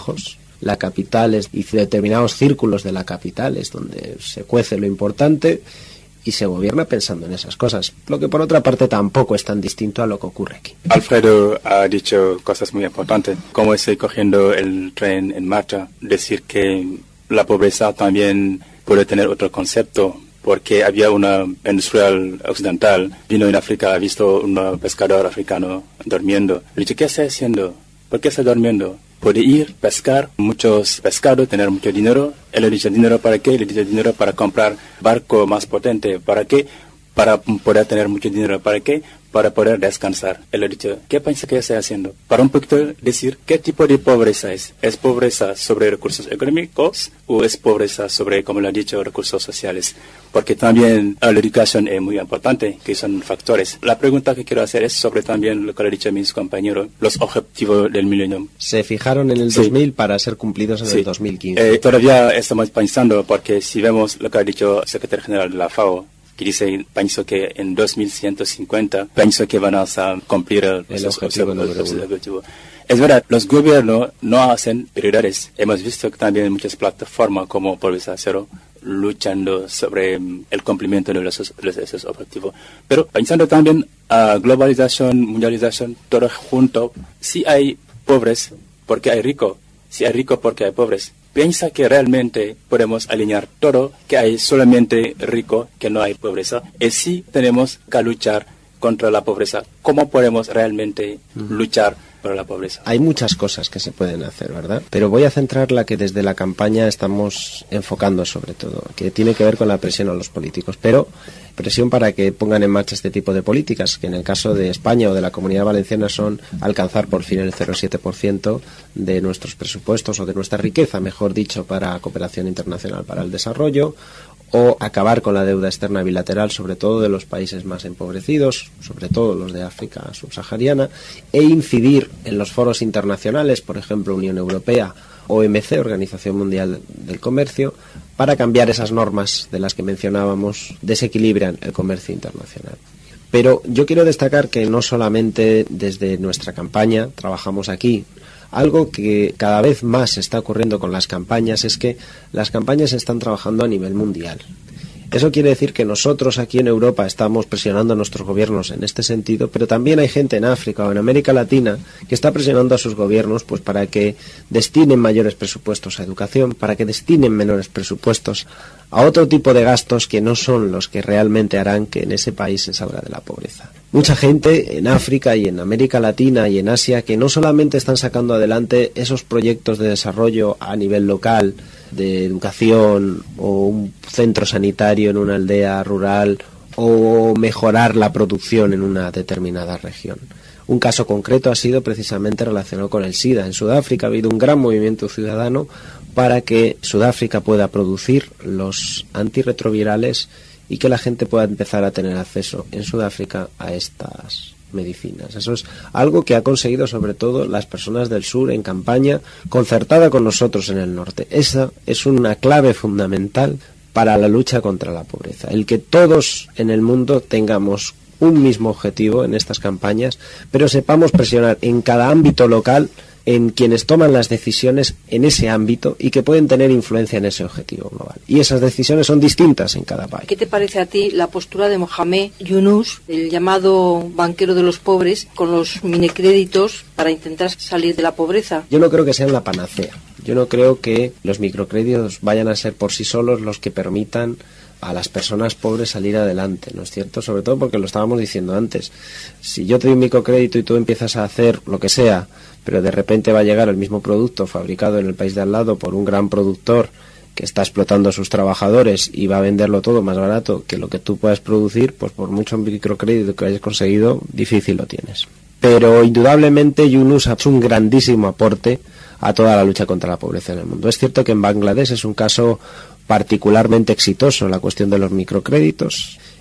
La capital y determinados círculos de la capital es donde se cuece lo importante y se gobierna pensando en esas cosas, lo que por otra parte tampoco es tan distinto a lo que ocurre aquí. Alfredo ha dicho cosas muy importantes, como estoy cogiendo el tren en marcha, decir que la pobreza también puede tener otro concepto, porque había una industrial occidental, vino en África, ha visto un pescador africano durmiendo, le dice, ¿qué está haciendo? ¿Por qué está durmiendo? Puede ir, pescar, muchos pescados, tener mucho dinero. Él le dice, ¿dinero para qué? Le dice, dinero para comprar barco más potente. ¿Para qué? Para poder tener mucho dinero. ¿Para qué? Para poder descansar. Él le dice, ¿qué piensa que está haciendo? Para un poquito decir, ¿qué tipo de pobreza es? ¿Es pobreza sobre recursos económicos o es pobreza sobre, como lo ha dicho, recursos sociales? Porque también la educación es muy importante, que son factores. La pregunta que quiero hacer es sobre también lo que han dicho mis compañeros, los objetivos del milenio. Se fijaron en el 2000 para ser cumplidos en el 2015. Todavía estamos pensando, porque si vemos lo que ha dicho el secretario general de la FAO, que dice, pienso que en 2150, pienso que van a cumplir el objetivo. Es verdad, los gobiernos no hacen prioridades. Hemos visto que también muchas plataformas como Pobreza Cero luchando sobre el cumplimiento de esos objetivos. Pero pensando también a globalización, mundialización, todo junto, si hay pobres, porque hay ricos. Si hay ricos, porque hay pobres. Piensa que realmente podemos alinear todo, que hay solamente rico, que no hay pobreza. Y sí tenemos que luchar contra la pobreza. ¿Cómo podemos realmente luchar contra la pobreza? Hay muchas cosas que se pueden hacer, ¿verdad? Pero voy a centrar la que desde la campaña estamos enfocando sobre todo, que tiene que ver con la presión a los políticos. Pero presión para que pongan en marcha este tipo de políticas, que en el caso de España o de la Comunidad Valenciana son alcanzar por fin el 0,7% de nuestros presupuestos o de nuestra riqueza, mejor dicho, para cooperación internacional para el desarrollo, o acabar con la deuda externa bilateral, sobre todo de los países más empobrecidos, sobre todo los de África subsahariana, e incidir en los foros internacionales, por ejemplo Unión Europea, OMC, Organización Mundial del Comercio, para cambiar esas normas de las que mencionábamos, desequilibran el comercio internacional. Pero yo quiero destacar que no solamente desde nuestra campaña trabajamos aquí. Algo que cada vez más está ocurriendo con las campañas es que las campañas se están trabajando a nivel mundial. Eso quiere decir que nosotros aquí en Europa estamos presionando a nuestros gobiernos en este sentido, pero también hay gente en África o en América Latina que está presionando a sus gobiernos pues para que destinen mayores presupuestos a educación, para que destinen menores presupuestos a otro tipo de gastos que no son los que realmente harán que en ese país se salga de la pobreza. Mucha gente en África y en América Latina y en Asia que no solamente están sacando adelante esos proyectos de desarrollo a nivel local, de educación o un centro sanitario en una aldea rural o mejorar la producción en una determinada región. Un caso concreto ha sido precisamente relacionado con el SIDA. En Sudáfrica ha habido un gran movimiento ciudadano para que Sudáfrica pueda producir los antirretrovirales y que la gente pueda empezar a tener acceso en Sudáfrica a estas medicinas. Eso es algo que ha conseguido sobre todo las personas del sur en campaña concertada con nosotros en el norte. Esa es una clave fundamental para la lucha contra la pobreza. El que todos en el mundo tengamos un mismo objetivo en estas campañas, pero sepamos presionar en cada ámbito local en quienes toman las decisiones en ese ámbito y que pueden tener influencia en ese objetivo global. Y esas decisiones son distintas en cada país. ¿Qué te parece a ti la postura de Mohamed Yunus, el llamado banquero de los pobres, con los minicréditos para intentar salir de la pobreza? Yo no creo que sean la panacea. Yo no creo que los microcréditos vayan a ser por sí solos los que permitan a las personas pobres salir adelante, ¿no es cierto? Sobre todo porque lo estábamos diciendo antes. Si yo te doy un microcrédito y tú empiezas a hacer lo que sea, pero de repente va a llegar el mismo producto fabricado en el país de al lado por un gran productor que está explotando a sus trabajadores y va a venderlo todo más barato que lo que tú puedas producir, pues por mucho microcrédito que hayas conseguido, difícil lo tienes. Pero indudablemente Yunus ha hecho un grandísimo aporte a toda la lucha contra la pobreza en el mundo. Es cierto que en Bangladesh es un caso particularmente exitoso la cuestión de los microcréditos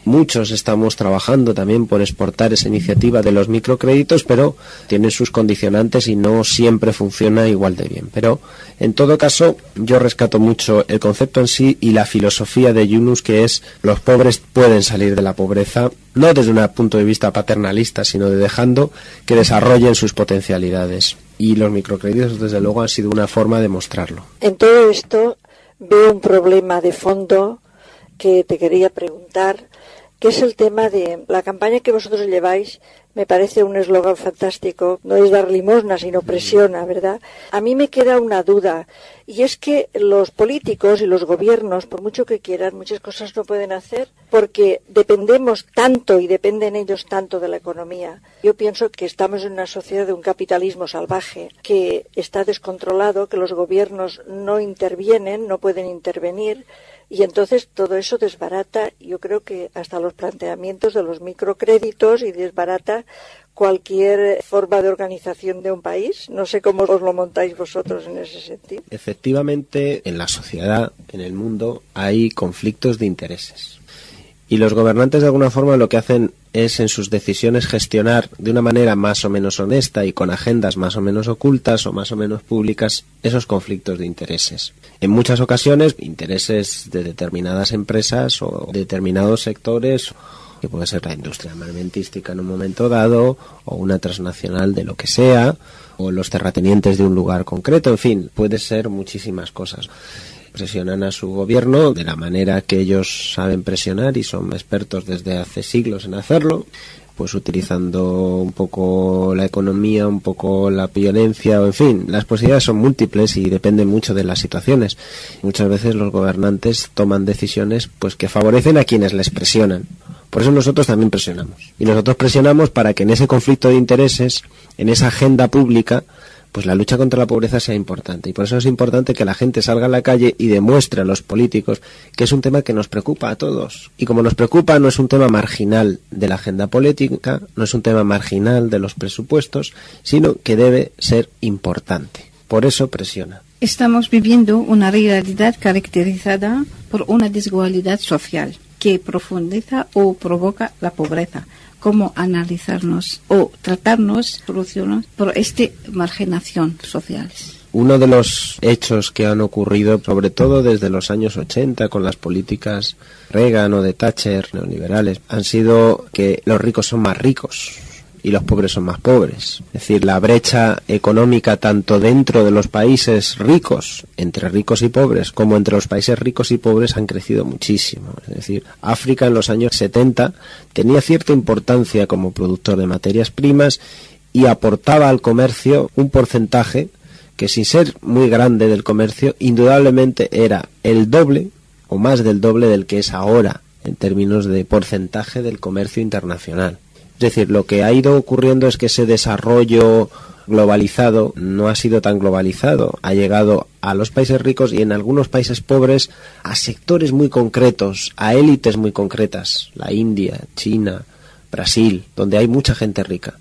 Muchos estamos trabajando también por exportar esa iniciativa de los microcréditos, pero tienen sus condicionantes y no siempre funciona igual de bien. Pero en todo caso, yo rescato mucho el concepto en sí y la filosofía de Yunus, que es: los pobres pueden salir de la pobreza, no desde un punto de vista paternalista, sino de dejando que desarrollen sus potencialidades. Y los microcréditos, desde luego, han sido una forma de mostrarlo. En todo esto veo un problema de fondo que te quería preguntar, que es el tema de la campaña que vosotros lleváis. Me parece un eslogan fantástico, no es dar limosna sino presiona, ¿verdad? A mí me queda una duda, y es que los políticos y los gobiernos, por mucho que quieran, muchas cosas no pueden hacer porque dependemos tanto y dependen ellos tanto de la economía. Yo pienso que estamos en una sociedad de un capitalismo salvaje que está descontrolado, que los gobiernos no intervienen, no pueden intervenir, y entonces todo eso desbarata, yo creo que hasta los planteamientos de los microcréditos, y desbarata cualquier forma de organización de un país. No sé cómo os lo montáis vosotros en ese sentido. Efectivamente, en la sociedad, en el mundo, hay conflictos de intereses. Y los gobernantes, de alguna forma, lo que hacen es, en sus decisiones, gestionar de una manera más o menos honesta y con agendas más o menos ocultas o más o menos públicas esos conflictos de intereses. En muchas ocasiones, intereses de determinadas empresas o determinados sectores, que puede ser la industria armamentística en un momento dado, o una transnacional de lo que sea, o los terratenientes de un lugar concreto, en fin, puede ser muchísimas cosas. Presionan a su gobierno de la manera que ellos saben presionar y son expertos desde hace siglos en hacerlo, pues utilizando un poco la economía, un poco la violencia, o en fin, las posibilidades son múltiples y dependen mucho de las situaciones. Muchas veces los gobernantes toman decisiones pues que favorecen a quienes les presionan. Por eso nosotros también presionamos. Y nosotros presionamos para que en ese conflicto de intereses, en esa agenda pública, pues la lucha contra la pobreza sea importante. Y por eso es importante que la gente salga a la calle y demuestre a los políticos que es un tema que nos preocupa a todos. Y como nos preocupa, no es un tema marginal de la agenda política, no es un tema marginal de los presupuestos, sino que debe ser importante. Por eso presiona. Estamos viviendo una realidad caracterizada por una desigualdad social que profundiza o provoca la pobreza. Cómo analizarnos o tratarnos, soluciones por esta marginación sociales. Uno de los hechos que han ocurrido, sobre todo desde los años 80, con las políticas Reagan o de Thatcher, neoliberales, han sido que los ricos son más ricos y los pobres son más pobres. Es decir, la brecha económica tanto dentro de los países ricos, entre ricos y pobres, como entre los países ricos y pobres han crecido muchísimo. Es decir, África en los años 70 tenía cierta importancia como productor de materias primas y aportaba al comercio un porcentaje que, sin ser muy grande del comercio, indudablemente era el doble o más del doble del que es ahora en términos de porcentaje del comercio internacional. Es decir, lo que ha ido ocurriendo es que ese desarrollo globalizado no ha sido tan globalizado. Ha llegado a los países ricos y en algunos países pobres a sectores muy concretos, a élites muy concretas. La India, China, Brasil, donde hay mucha gente rica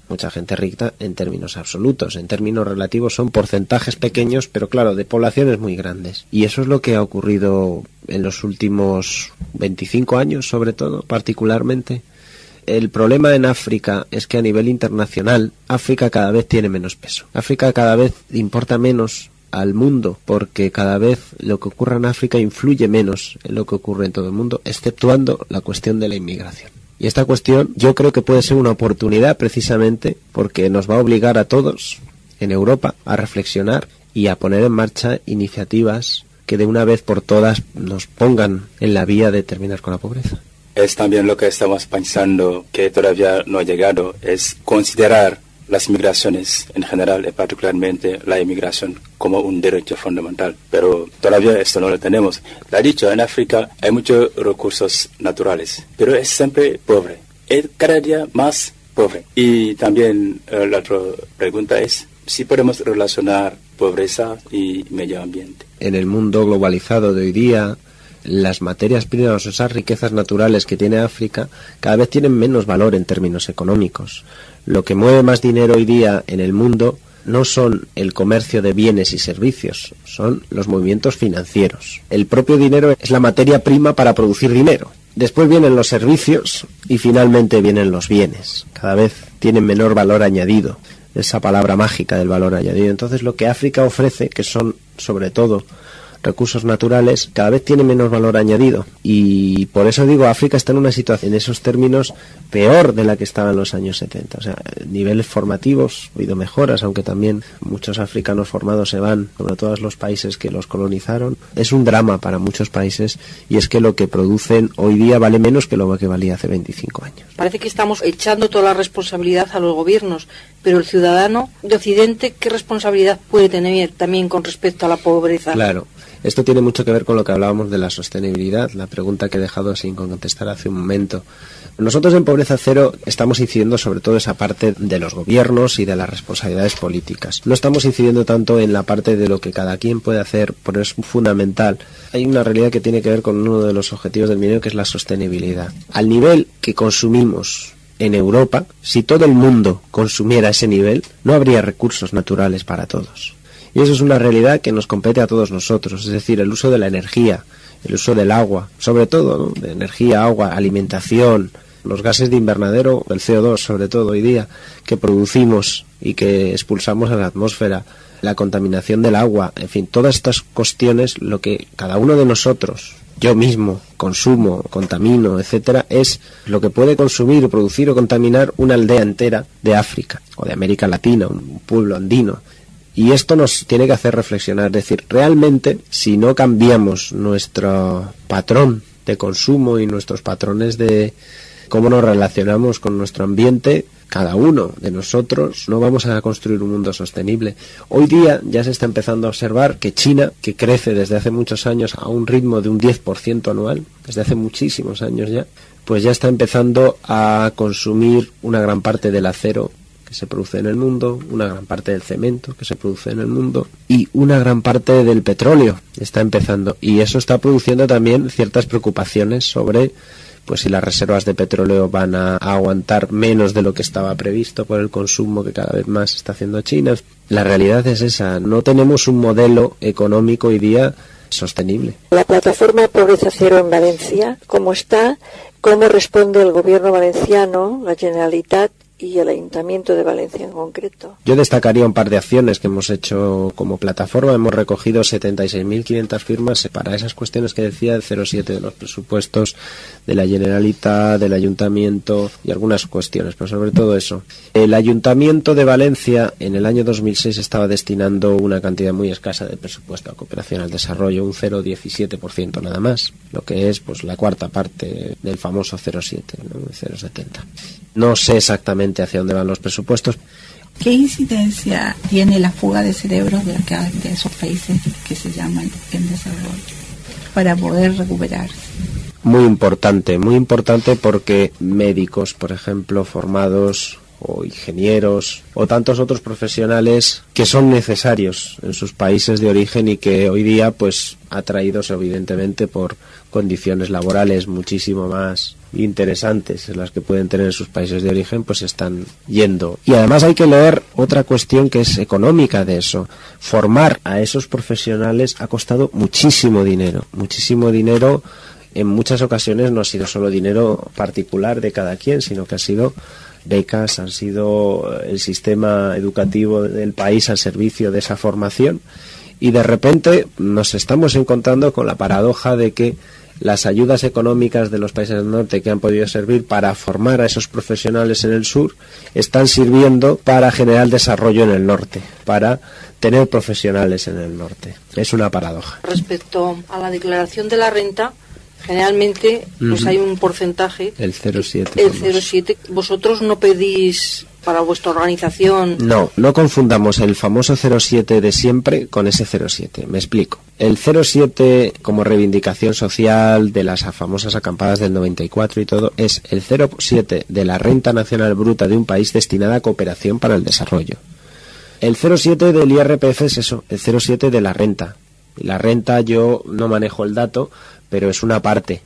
en términos absolutos. En términos relativos son porcentajes pequeños, pero claro, de poblaciones muy grandes. Y eso es lo que ha ocurrido en los últimos 25 años, sobre todo, particularmente. El problema en África es que a nivel internacional África cada vez tiene menos peso. África cada vez importa menos al mundo porque cada vez lo que ocurre en África influye menos en lo que ocurre en todo el mundo, exceptuando la cuestión de la inmigración. Y esta cuestión yo creo que puede ser una oportunidad precisamente porque nos va a obligar a todos en Europa a reflexionar y a poner en marcha iniciativas que de una vez por todas nos pongan en la vía de terminar con la pobreza. Es también lo que estamos pensando, que todavía no ha llegado, es considerar las migraciones en general y particularmente la inmigración como un derecho fundamental. Pero todavía esto no lo tenemos. Lo ha dicho, en África hay muchos recursos naturales, pero es siempre pobre. Es cada día más pobre. Y también la otra pregunta es si podemos relacionar pobreza y medio ambiente. En el mundo globalizado de hoy día, las materias primas, esas riquezas naturales que tiene África, cada vez tienen menos valor en términos económicos. Lo que mueve más dinero hoy día en el mundo no son el comercio de bienes y servicios, son los movimientos financieros. El propio dinero es la materia prima para producir dinero. Después vienen los servicios y finalmente vienen los bienes. Cada vez tienen menor valor añadido, esa palabra mágica del valor añadido. Entonces lo que África ofrece, que son sobre todo recursos naturales, cada vez tiene menos valor añadido, y por eso digo, África está en una situación en esos términos peor de la que estaba en los años 70. O sea, niveles formativos, ha habido mejoras, aunque también muchos africanos formados se van, sobre todo los países que los colonizaron. Es un drama para muchos países, y es que lo que producen hoy día vale menos que lo que valía hace 25 años. Parece que estamos echando toda la responsabilidad a los gobiernos, pero el ciudadano de Occidente, ¿qué responsabilidad puede tener también con respecto a la pobreza? Claro. Esto tiene mucho que ver con lo que hablábamos de la sostenibilidad, la pregunta que he dejado sin contestar hace un momento. Nosotros en Pobreza Cero estamos incidiendo sobre todo esa parte de los gobiernos y de las responsabilidades políticas. No estamos incidiendo tanto en la parte de lo que cada quien puede hacer, pero es fundamental. Hay una realidad que tiene que ver con uno de los objetivos del milenio, que es la sostenibilidad. Al nivel que consumimos en Europa, si todo el mundo consumiera ese nivel, no habría recursos naturales para todos. Y eso es una realidad que nos compete a todos nosotros, es decir, el uso de la energía, el uso del agua, sobre todo, ¿no?, de energía, agua, alimentación, los gases de invernadero, el CO2 sobre todo hoy día, que producimos y que expulsamos a la atmósfera, la contaminación del agua, en fin, todas estas cuestiones, lo que cada uno de nosotros, yo mismo, consumo, contamino, etcétera, es lo que puede consumir, producir o contaminar una aldea entera de África o de América Latina, un pueblo andino. Y esto nos tiene que hacer reflexionar, es decir, realmente si no cambiamos nuestro patrón de consumo y nuestros patrones de cómo nos relacionamos con nuestro ambiente, cada uno de nosotros no vamos a construir un mundo sostenible. Hoy día ya se está empezando a observar que China, que crece desde hace muchos años a un ritmo de un 10% anual, desde hace muchísimos años ya, pues ya está empezando a consumir una gran parte del acero que se produce en el mundo, una gran parte del cemento que se produce en el mundo y una gran parte del petróleo está empezando, y eso está produciendo también ciertas preocupaciones sobre pues si las reservas de petróleo van a aguantar menos de lo que estaba previsto por el consumo que cada vez más está haciendo China. La realidad es esa, no tenemos un modelo económico hoy día sostenible. La plataforma Pobreza Cero en Valencia, ¿cómo está? ¿Cómo responde el gobierno valenciano, la Generalitat y el Ayuntamiento de Valencia en concreto? Yo destacaría un par de acciones que hemos hecho como plataforma. Hemos recogido 76.500 firmas para esas cuestiones que decía, el 0,7 de los presupuestos de la Generalitat, del Ayuntamiento y algunas cuestiones, pero sobre todo eso. El Ayuntamiento de Valencia en el año 2006 estaba destinando una cantidad muy escasa de presupuesto a cooperación al desarrollo, un 0,17% nada más, lo que es pues la cuarta parte del famoso 0,7, ¿no? 0,70. No sé exactamente hacia dónde van los presupuestos. ¿Qué incidencia tiene la fuga de cerebros de esos países que se llaman en desarrollo para poder recuperarse? Muy importante porque médicos, por ejemplo, formados, o ingenieros, o tantos otros profesionales que son necesarios en sus países de origen y que hoy día, pues, atraídos evidentemente por condiciones laborales muchísimo más interesantes en las que pueden tener en sus países de origen, pues están yendo. Y además hay que leer otra cuestión que es económica de eso. Formar a esos profesionales ha costado muchísimo dinero. En muchas ocasiones no ha sido solo dinero particular de cada quien, sino que ha sido becas, han sido el sistema educativo del país al servicio de esa formación, y de repente nos estamos encontrando con la paradoja de que las ayudas económicas de los países del norte que han podido servir para formar a esos profesionales en el sur están sirviendo para generar desarrollo en el norte, para tener profesionales en el norte. Es una paradoja. Respecto a la declaración de la renta, generalmente pues hay un porcentaje, el 0,7. El 0,7. ¿Vosotros no pedís para vuestra organización? No confundamos el famoso 0,7 de siempre con ese 0,7. Me explico. El 0,7 como reivindicación social de las famosas acampadas del 94 y todo, es el 0,7 de la renta nacional bruta de un país destinada a cooperación para el desarrollo. El 0,7 del IRPF es eso, el 0,7 de la renta. La renta yo no manejo el dato, pero es una parte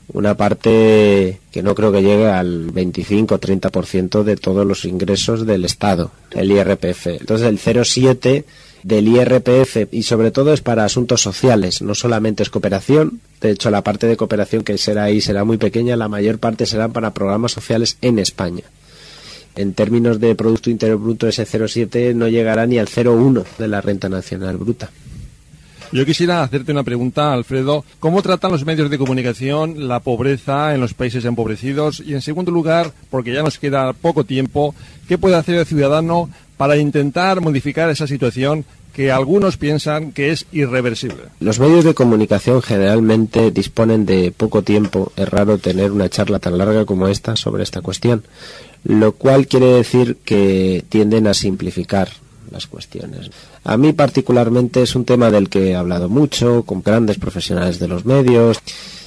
que no creo que llegue al 25 o 30% de todos los ingresos del Estado, el IRPF. Entonces el 0,7 del IRPF, y sobre todo es para asuntos sociales, no solamente es cooperación. De hecho, la parte de cooperación que será muy pequeña, la mayor parte será para programas sociales en España. En términos de Producto Interior Bruto, ese 0,7 no llegará ni al 0,1 de la renta nacional bruta. Yo quisiera hacerte una pregunta, Alfredo. ¿Cómo tratan los medios de comunicación la pobreza en los países empobrecidos? Y en segundo lugar, porque ya nos queda poco tiempo, ¿qué puede hacer el ciudadano para intentar modificar esa situación que algunos piensan que es irreversible? Los medios de comunicación generalmente disponen de poco tiempo. Es raro tener una charla tan larga como esta sobre esta cuestión, lo cual quiere decir que tienden a simplificar las cuestiones. A mí particularmente es un tema del que he hablado mucho con grandes profesionales de los medios.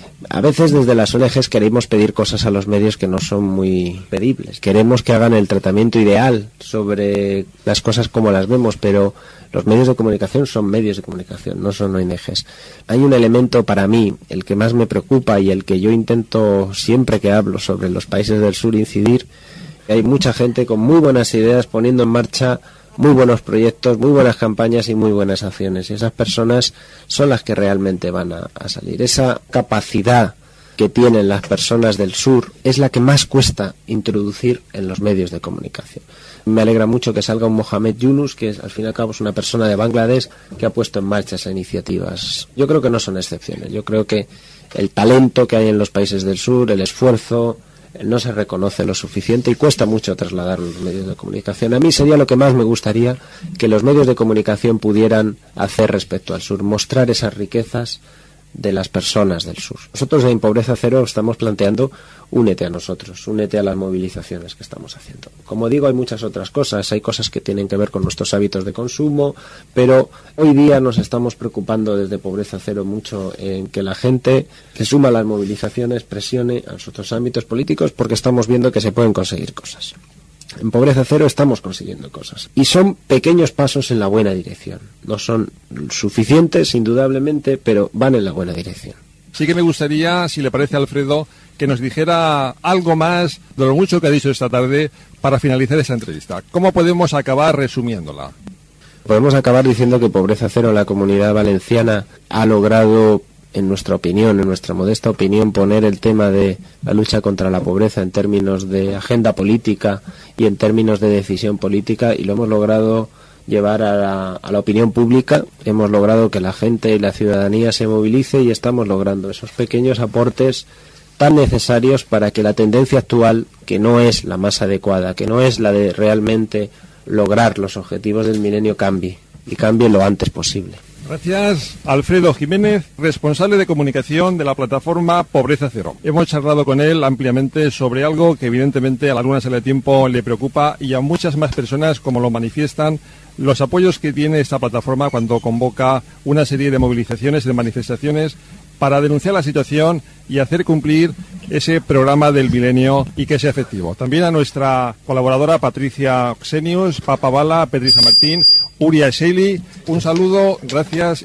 A veces desde las ONGs queremos pedir cosas a los medios que no son muy pedibles. Queremos que hagan el tratamiento ideal sobre las cosas como las vemos, pero los medios de comunicación son medios de comunicación, no son ONGs. Hay un elemento para mí, el que más me preocupa y el que yo intento siempre que hablo sobre los países del sur incidir. Hay mucha gente con muy buenas ideas poniendo en marcha muy buenos proyectos, muy buenas campañas y muy buenas acciones. Y esas personas son las que realmente van a salir. Esa capacidad que tienen las personas del sur es la que más cuesta introducir en los medios de comunicación. Me alegra mucho que salga un Mohamed Yunus, que al fin y al cabo es una persona de Bangladesh que ha puesto en marcha esas iniciativas. Yo creo que no son excepciones. Yo creo que el talento que hay en los países del sur, el esfuerzo, no se reconoce lo suficiente y cuesta mucho trasladarlo a los medios de comunicación. A mí sería lo que más me gustaría que los medios de comunicación pudieran hacer respecto al sur, mostrar esas riquezas de las personas del sur. Nosotros en Pobreza Cero estamos planteando únete a nosotros, únete a las movilizaciones que estamos haciendo. Como digo, hay muchas otras cosas, hay cosas que tienen que ver con nuestros hábitos de consumo, pero hoy día nos estamos preocupando desde Pobreza Cero mucho en que la gente se suma a las movilizaciones, presione a los otros ámbitos políticos, porque estamos viendo que se pueden conseguir cosas. En Pobreza Cero estamos consiguiendo cosas y son pequeños pasos en la buena dirección. No son suficientes, indudablemente, pero van en la buena dirección. Sí que me gustaría, si le parece, Alfredo, que nos dijera algo más de lo mucho que ha dicho esta tarde para finalizar esta entrevista. ¿Cómo podemos acabar resumiéndola? Podemos acabar diciendo que Pobreza Cero en la Comunidad Valenciana ha logrado, en nuestra opinión, en nuestra modesta opinión, poner el tema de la lucha contra la pobreza en términos de agenda política y en términos de decisión política, y lo hemos logrado llevar a la opinión pública. Hemos logrado que la gente y la ciudadanía se movilice y estamos logrando esos pequeños aportes tan necesarios para que la tendencia actual, que no es la más adecuada, que no es la de realmente lograr los objetivos del milenio, cambie y cambie lo antes posible. Gracias, Alfredo Jiménez, responsable de comunicación de la plataforma Pobreza Cero. Hemos charlado con él ampliamente sobre algo que evidentemente a la Luna Sale a Tiempo le preocupa, y a muchas más personas, como lo manifiestan los apoyos que tiene esta plataforma cuando convoca una serie de movilizaciones, de manifestaciones, para denunciar la situación y hacer cumplir ese programa del milenio y que sea efectivo. También a nuestra colaboradora Patricia Xenius, Papa Bala, Pedrisa Martín, Uria Shelley, un saludo, gracias.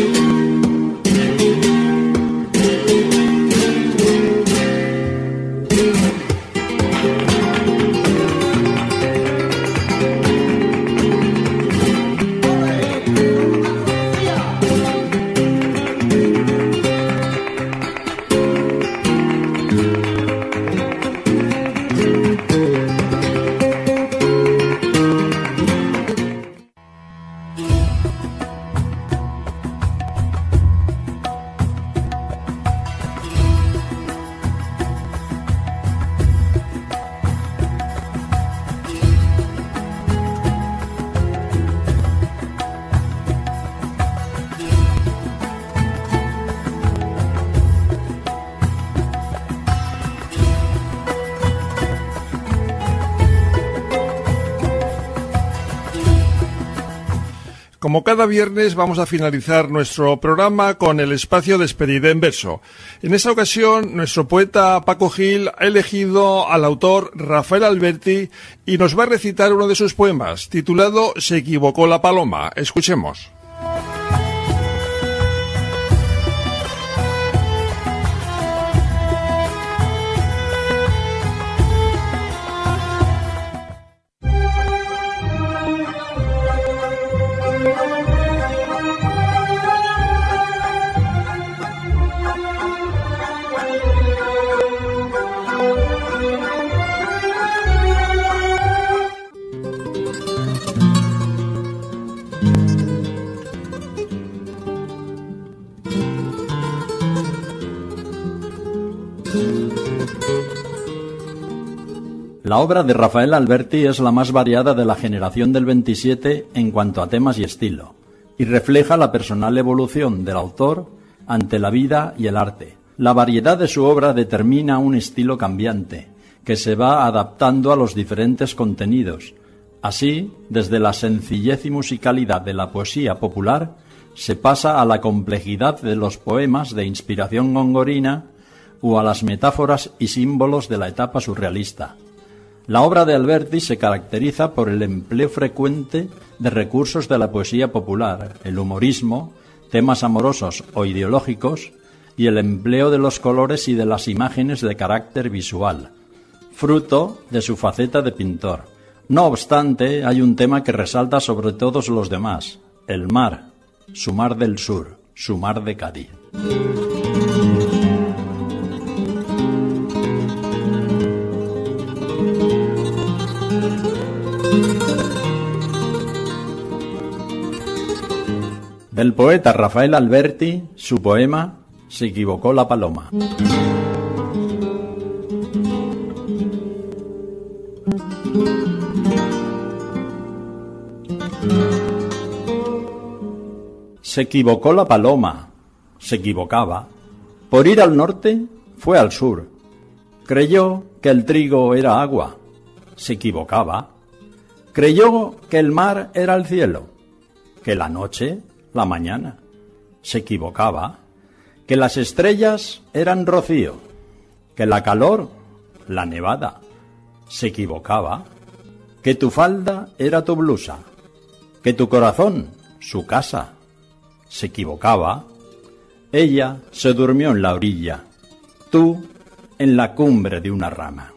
Como cada viernes vamos a finalizar nuestro programa con el espacio Despedida en verso. En esta ocasión nuestro poeta Paco Gil ha elegido al autor Rafael Alberti y nos va a recitar uno de sus poemas titulado Se equivocó la paloma. Escuchemos. La obra de Rafael Alberti es la más variada de la generación del 27 en cuanto a temas y estilo, y refleja la personal evolución del autor ante la vida y el arte. La variedad de su obra determina un estilo cambiante, que se va adaptando a los diferentes contenidos. Así, desde la sencillez y musicalidad de la poesía popular, se pasa a la complejidad de los poemas de inspiración gongorina o a las metáforas y símbolos de la etapa surrealista. La obra de Alberti se caracteriza por el empleo frecuente de recursos de la poesía popular, el humorismo, temas amorosos o ideológicos y el empleo de los colores y de las imágenes de carácter visual, fruto de su faceta de pintor. No obstante, hay un tema que resalta sobre todos los demás: el mar, su mar del sur, su mar de Cádiz. Del poeta Rafael Alberti, su poema Se equivocó la paloma. Se equivocó la paloma, se equivocaba. Por ir al norte, fue al sur. Creyó que el trigo era agua, se equivocaba. Creyó que el mar era el cielo, que la noche, la mañana, se equivocaba. Que las estrellas eran rocío, que la calor, la nevada, se equivocaba. Que tu falda era tu blusa, que tu corazón, su casa, se equivocaba. Ella se durmió en la orilla, tú en la cumbre de una rama.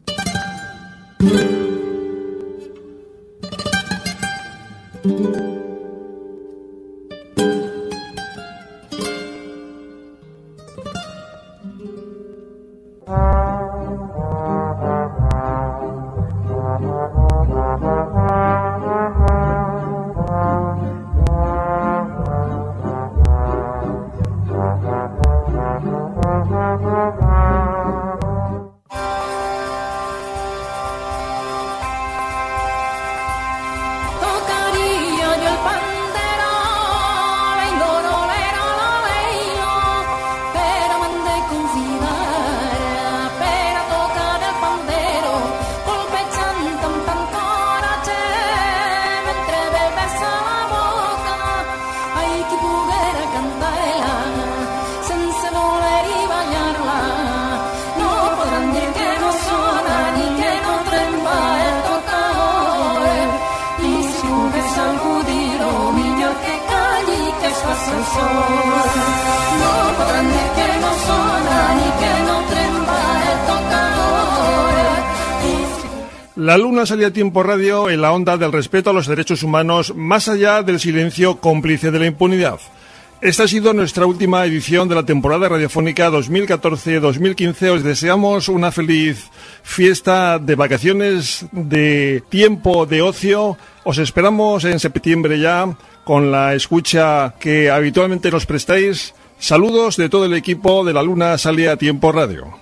La Luna salía a tiempo radio en la onda del respeto a los derechos humanos, más allá del silencio cómplice de la impunidad. Esta ha sido nuestra última edición de la temporada radiofónica 2014-2015. Os deseamos una feliz fiesta de vacaciones, de tiempo de ocio. Os esperamos en septiembre ya con la escucha que habitualmente nos prestáis. Saludos de todo el equipo de La Luna salía a tiempo radio.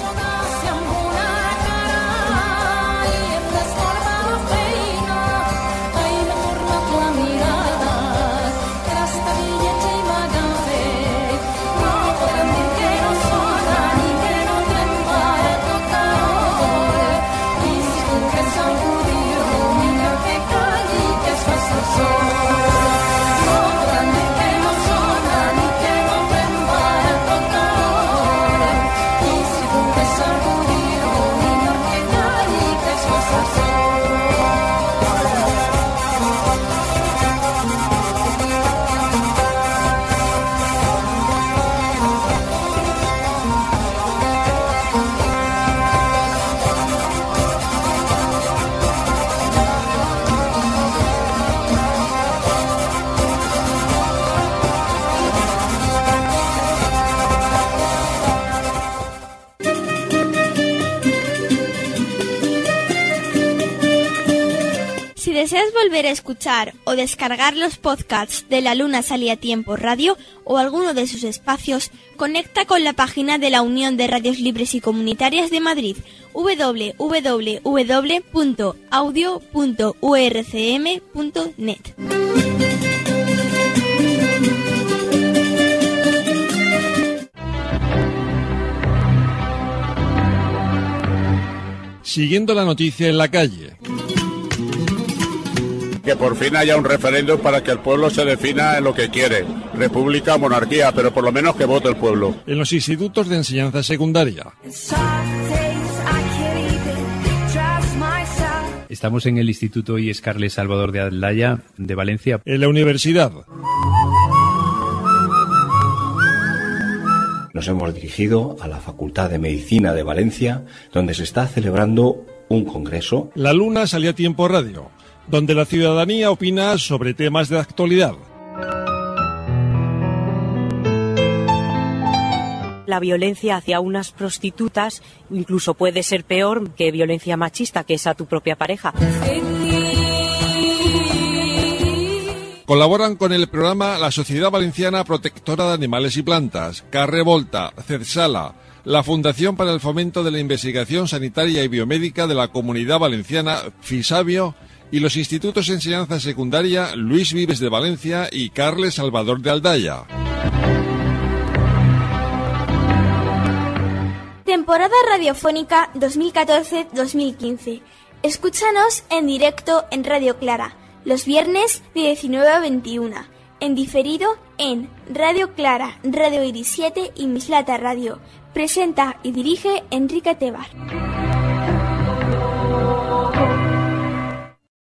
Si deseas volver a escuchar o descargar los podcasts de La Luna salía a tiempo radio o alguno de sus espacios, conecta con la página de la Unión de Radios Libres y Comunitarias de Madrid, www.audio.urcm.net. Siguiendo la noticia en la calle. Que por fin haya un referéndum para que el pueblo se defina en lo que quiere. República o monarquía, pero por lo menos que vote el pueblo. En los institutos de enseñanza secundaria. Estamos en el Instituto I. Carles Salvador de Aldaya, de Valencia. En la universidad. Nos hemos dirigido a la Facultad de Medicina de Valencia, donde se está celebrando un congreso. La Luna salía a tiempo radio, donde la ciudadanía opina sobre temas de actualidad. La violencia hacia unas prostitutas incluso puede ser peor que violencia machista, que es a tu propia pareja. Colaboran con el programa la Sociedad Valenciana Protectora de Animales y Plantas, Carrevolta, CEDSALA, la Fundación para el Fomento de la Investigación Sanitaria y Biomédica de la Comunidad Valenciana, FISABIO, y los institutos de enseñanza secundaria Luis Vives de Valencia y Carles Salvador de Aldaya. Temporada radiofónica 2014-2015. Escúchanos en directo en Radio Clara, los viernes de 19 a 21. En diferido en Radio Clara, Radio Iris 7 y Mislata Radio. Presenta y dirige Enrique Tebar.